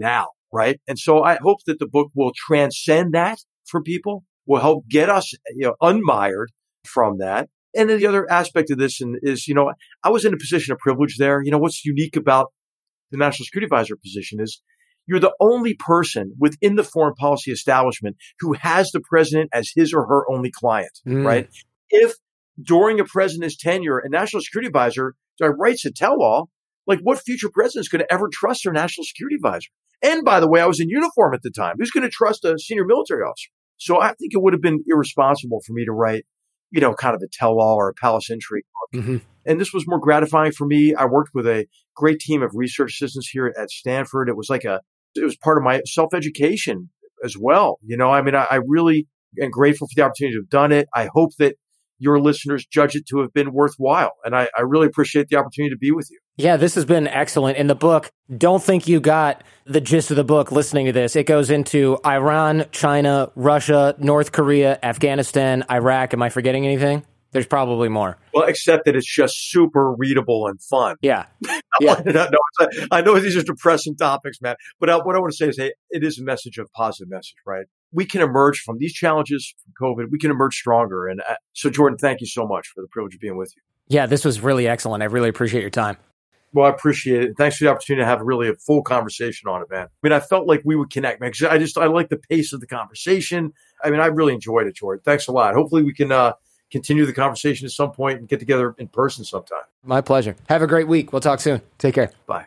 right? And so I hope that the book will transcend that for people, will help get us unmired from that. And then the other aspect of this is, I was in a position of privilege there. What's unique about the National Security Advisor position is you're the only person within the foreign policy establishment who has the president as his or her only client, right? If during a president's tenure, a National Security Advisor writes a tell-all, like what future president is going to ever trust their National Security Advisor? And by the way, I was in uniform at the time. Who's going to trust a senior military officer? So I think it would have been irresponsible for me to write, kind of a tell-all or a palace intrigue book. Mm-hmm. And this was more gratifying for me. I worked with a great team of research assistants here at Stanford. It was part of my self-education as well. I really am grateful for the opportunity to have done it. I hope that your listeners judge it to have been worthwhile. And I really appreciate the opportunity to be with you. Yeah, this has been excellent. In the book, don't think you got the gist of the book listening to this. It goes into Iran, China, Russia, North Korea, Afghanistan, Iraq. Am I forgetting anything? There's probably more. Well, except that it's just super readable and fun. Yeah. I know these are depressing topics, man. But what I want to say is, hey, it is a message of positive message, right? We can emerge from these challenges from COVID. We can emerge stronger. And so, Jordan, thank you so much for the privilege of being with you. Yeah, this was really excellent. I really appreciate your time. Well, I appreciate it. Thanks for the opportunity to have really a full conversation on it, man. I felt like we would connect, man, because I like the pace of the conversation. I really enjoyed it, Jordan. Thanks a lot. Hopefully we can continue the conversation at some point and get together in person sometime. My pleasure. Have a great week. We'll talk soon. Take care. Bye.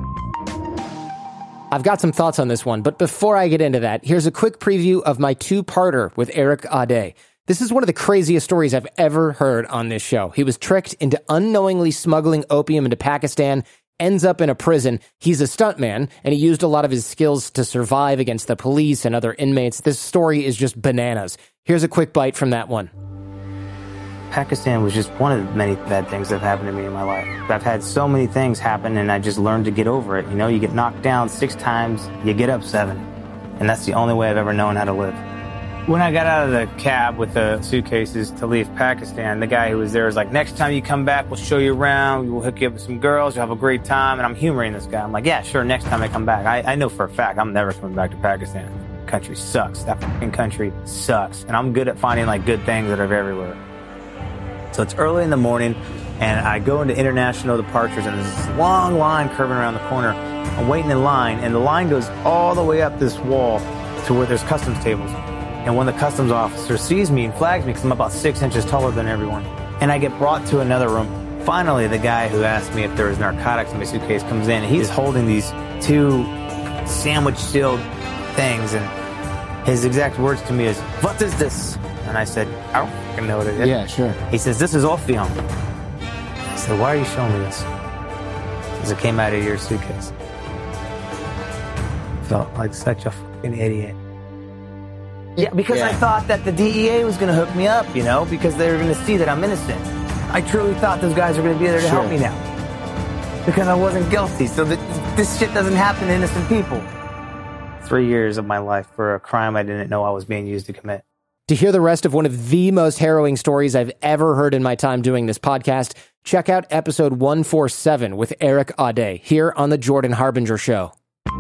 I've got some thoughts on this one, but before I get into that, here's a quick preview of my two-parter with Eric Ade. This is one of the craziest stories I've ever heard on this show. He was tricked into unknowingly smuggling opium into Pakistan, ends up in a prison. He's a stuntman, and he used a lot of his skills to survive against the police and other inmates. This story is just bananas. Here's a quick bite from that one. Pakistan was just one of the many bad things that have happened to me in my life. I've had so many things happen, and I just learned to get over it. You get knocked down 6 times, you get up 7. And that's the only way I've ever known how to live. When I got out of the cab with the suitcases to leave Pakistan, the guy who was there was like, next time you come back, we'll show you around, we'll hook you up with some girls, you'll have a great time. And I'm humoring this guy. I'm like, yeah, sure, next time I come back. I know for a fact I'm never coming back to Pakistan. The country sucks. That fucking country sucks. And I'm good at finding good things that are everywhere. So it's early in the morning, and I go into international departures, and there's this long line curving around the corner. I'm waiting in line, and the line goes all the way up this wall to where there's customs tables. And when the customs officer sees me and flags me, because I'm about 6 inches taller than everyone, and I get brought to another room, finally the guy who asked me if there was narcotics in my suitcase comes in, and he's holding these 2 sandwich-sealed things, and his exact words to me is, "What is this?" And I said, "I don't fucking know what it is." Yeah, sure. He says, "This is opium." I said, "Why are you showing me this?" Because it came out of your suitcase. Felt like such a fucking idiot. Yeah, because I thought that the DEA was going to hook me up, because they were going to see that I'm innocent. I truly thought those guys were going to be there to help me now. Because I wasn't guilty, so that this shit doesn't happen to innocent people. 3 years of my life for a crime I didn't know I was being used to commit. To hear the rest of one of the most harrowing stories I've ever heard in my time doing this podcast, check out episode 147 with Eric Ade here on The Jordan Harbinger Show.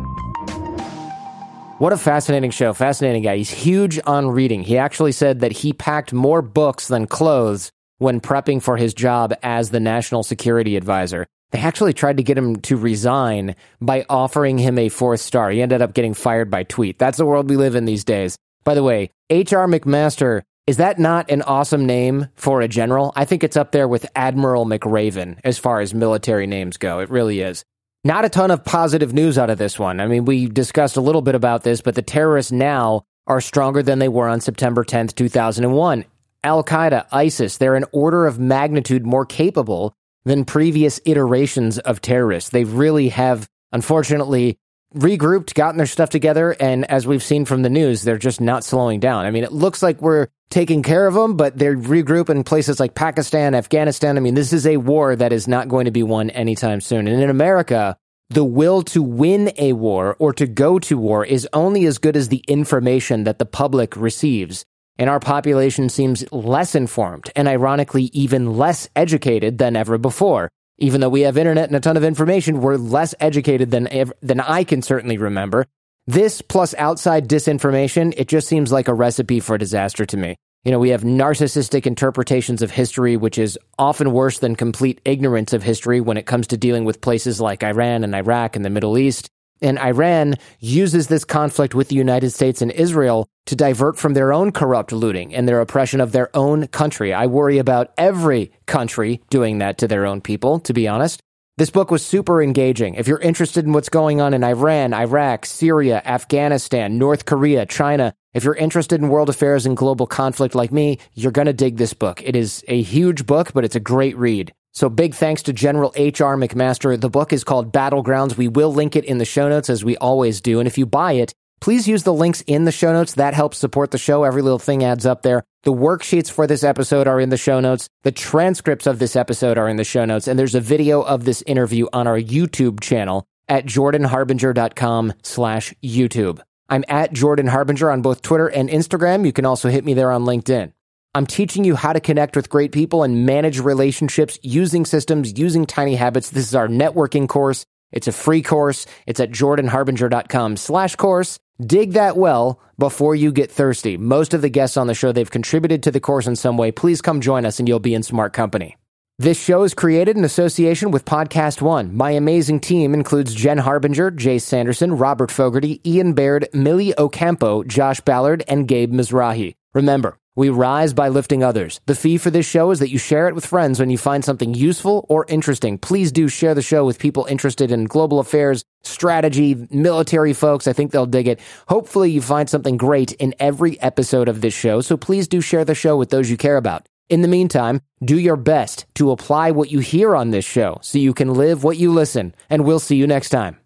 What a fascinating show. Fascinating guy. He's huge on reading. He actually said that he packed more books than clothes when prepping for his job as the National Security Advisor. They actually tried to get him to resign by offering him a 4th star. He ended up getting fired by tweet. That's the world we live in these days. By the way, H.R. McMaster, is that not an awesome name for a general? I think it's up there with Admiral McRaven as far as military names go. It really is. Not a ton of positive news out of this one. We discussed a little bit about this, but the terrorists now are stronger than they were on September 10th, 2001. Al-Qaeda, ISIS, they're an order of magnitude more capable than previous iterations of terrorists. They really have, unfortunately, regrouped, gotten their stuff together, and as we've seen from the news, they're just not slowing down. It looks like we're taking care of them, but they're regrouping in places like Pakistan, Afghanistan. This is a war that is not going to be won anytime soon. And in America, the will to win a war or to go to war is only as good as the information that the public receives. And our population seems less informed and ironically even less educated than ever before. Even though we have internet and a ton of information, we're less educated than I can certainly remember. This plus outside disinformation, it just seems like a recipe for disaster to me. We have narcissistic interpretations of history, which is often worse than complete ignorance of history when it comes to dealing with places like Iran and Iraq and the Middle East. And Iran uses this conflict with the United States and Israel to divert from their own corrupt looting and their oppression of their own country. I worry about every country doing that to their own people, to be honest. This book was super engaging. If you're interested in what's going on in Iran, Iraq, Syria, Afghanistan, North Korea, China, if you're interested in world affairs and global conflict like me, you're going to dig this book. It is a huge book, but it's a great read. So big thanks to General H.R. McMaster. The book is called Battlegrounds. We will link it in the show notes as we always do. And if you buy it, please use the links in the show notes. That helps support the show. Every little thing adds up there. The worksheets for this episode are in the show notes. The transcripts of this episode are in the show notes. And there's a video of this interview on our YouTube channel at jordanharbinger.com/YouTube. I'm at Jordan Harbinger on both Twitter and Instagram. You can also hit me there on LinkedIn. I'm teaching you how to connect with great people and manage relationships using systems, using tiny habits. This is our networking course. It's a free course. It's at jordanharbinger.com/course. Dig that well before you get thirsty. Most of the guests on the show, they've contributed to the course in some way. Please come join us and you'll be in smart company. This show is created in association with Podcast One. My amazing team includes Jen Harbinger, Jay Sanderson, Robert Fogarty, Ian Baird, Millie Ocampo, Josh Ballard, and Gabe Mizrahi. Remember, we rise by lifting others. The fee for this show is that you share it with friends when you find something useful or interesting. Please do share the show with people interested in global affairs, strategy, military folks. I think they'll dig it. Hopefully you find something great in every episode of this show, so please do share the show with those you care about. In the meantime, do your best to apply what you hear on this show so you can live what you listen, and we'll see you next time.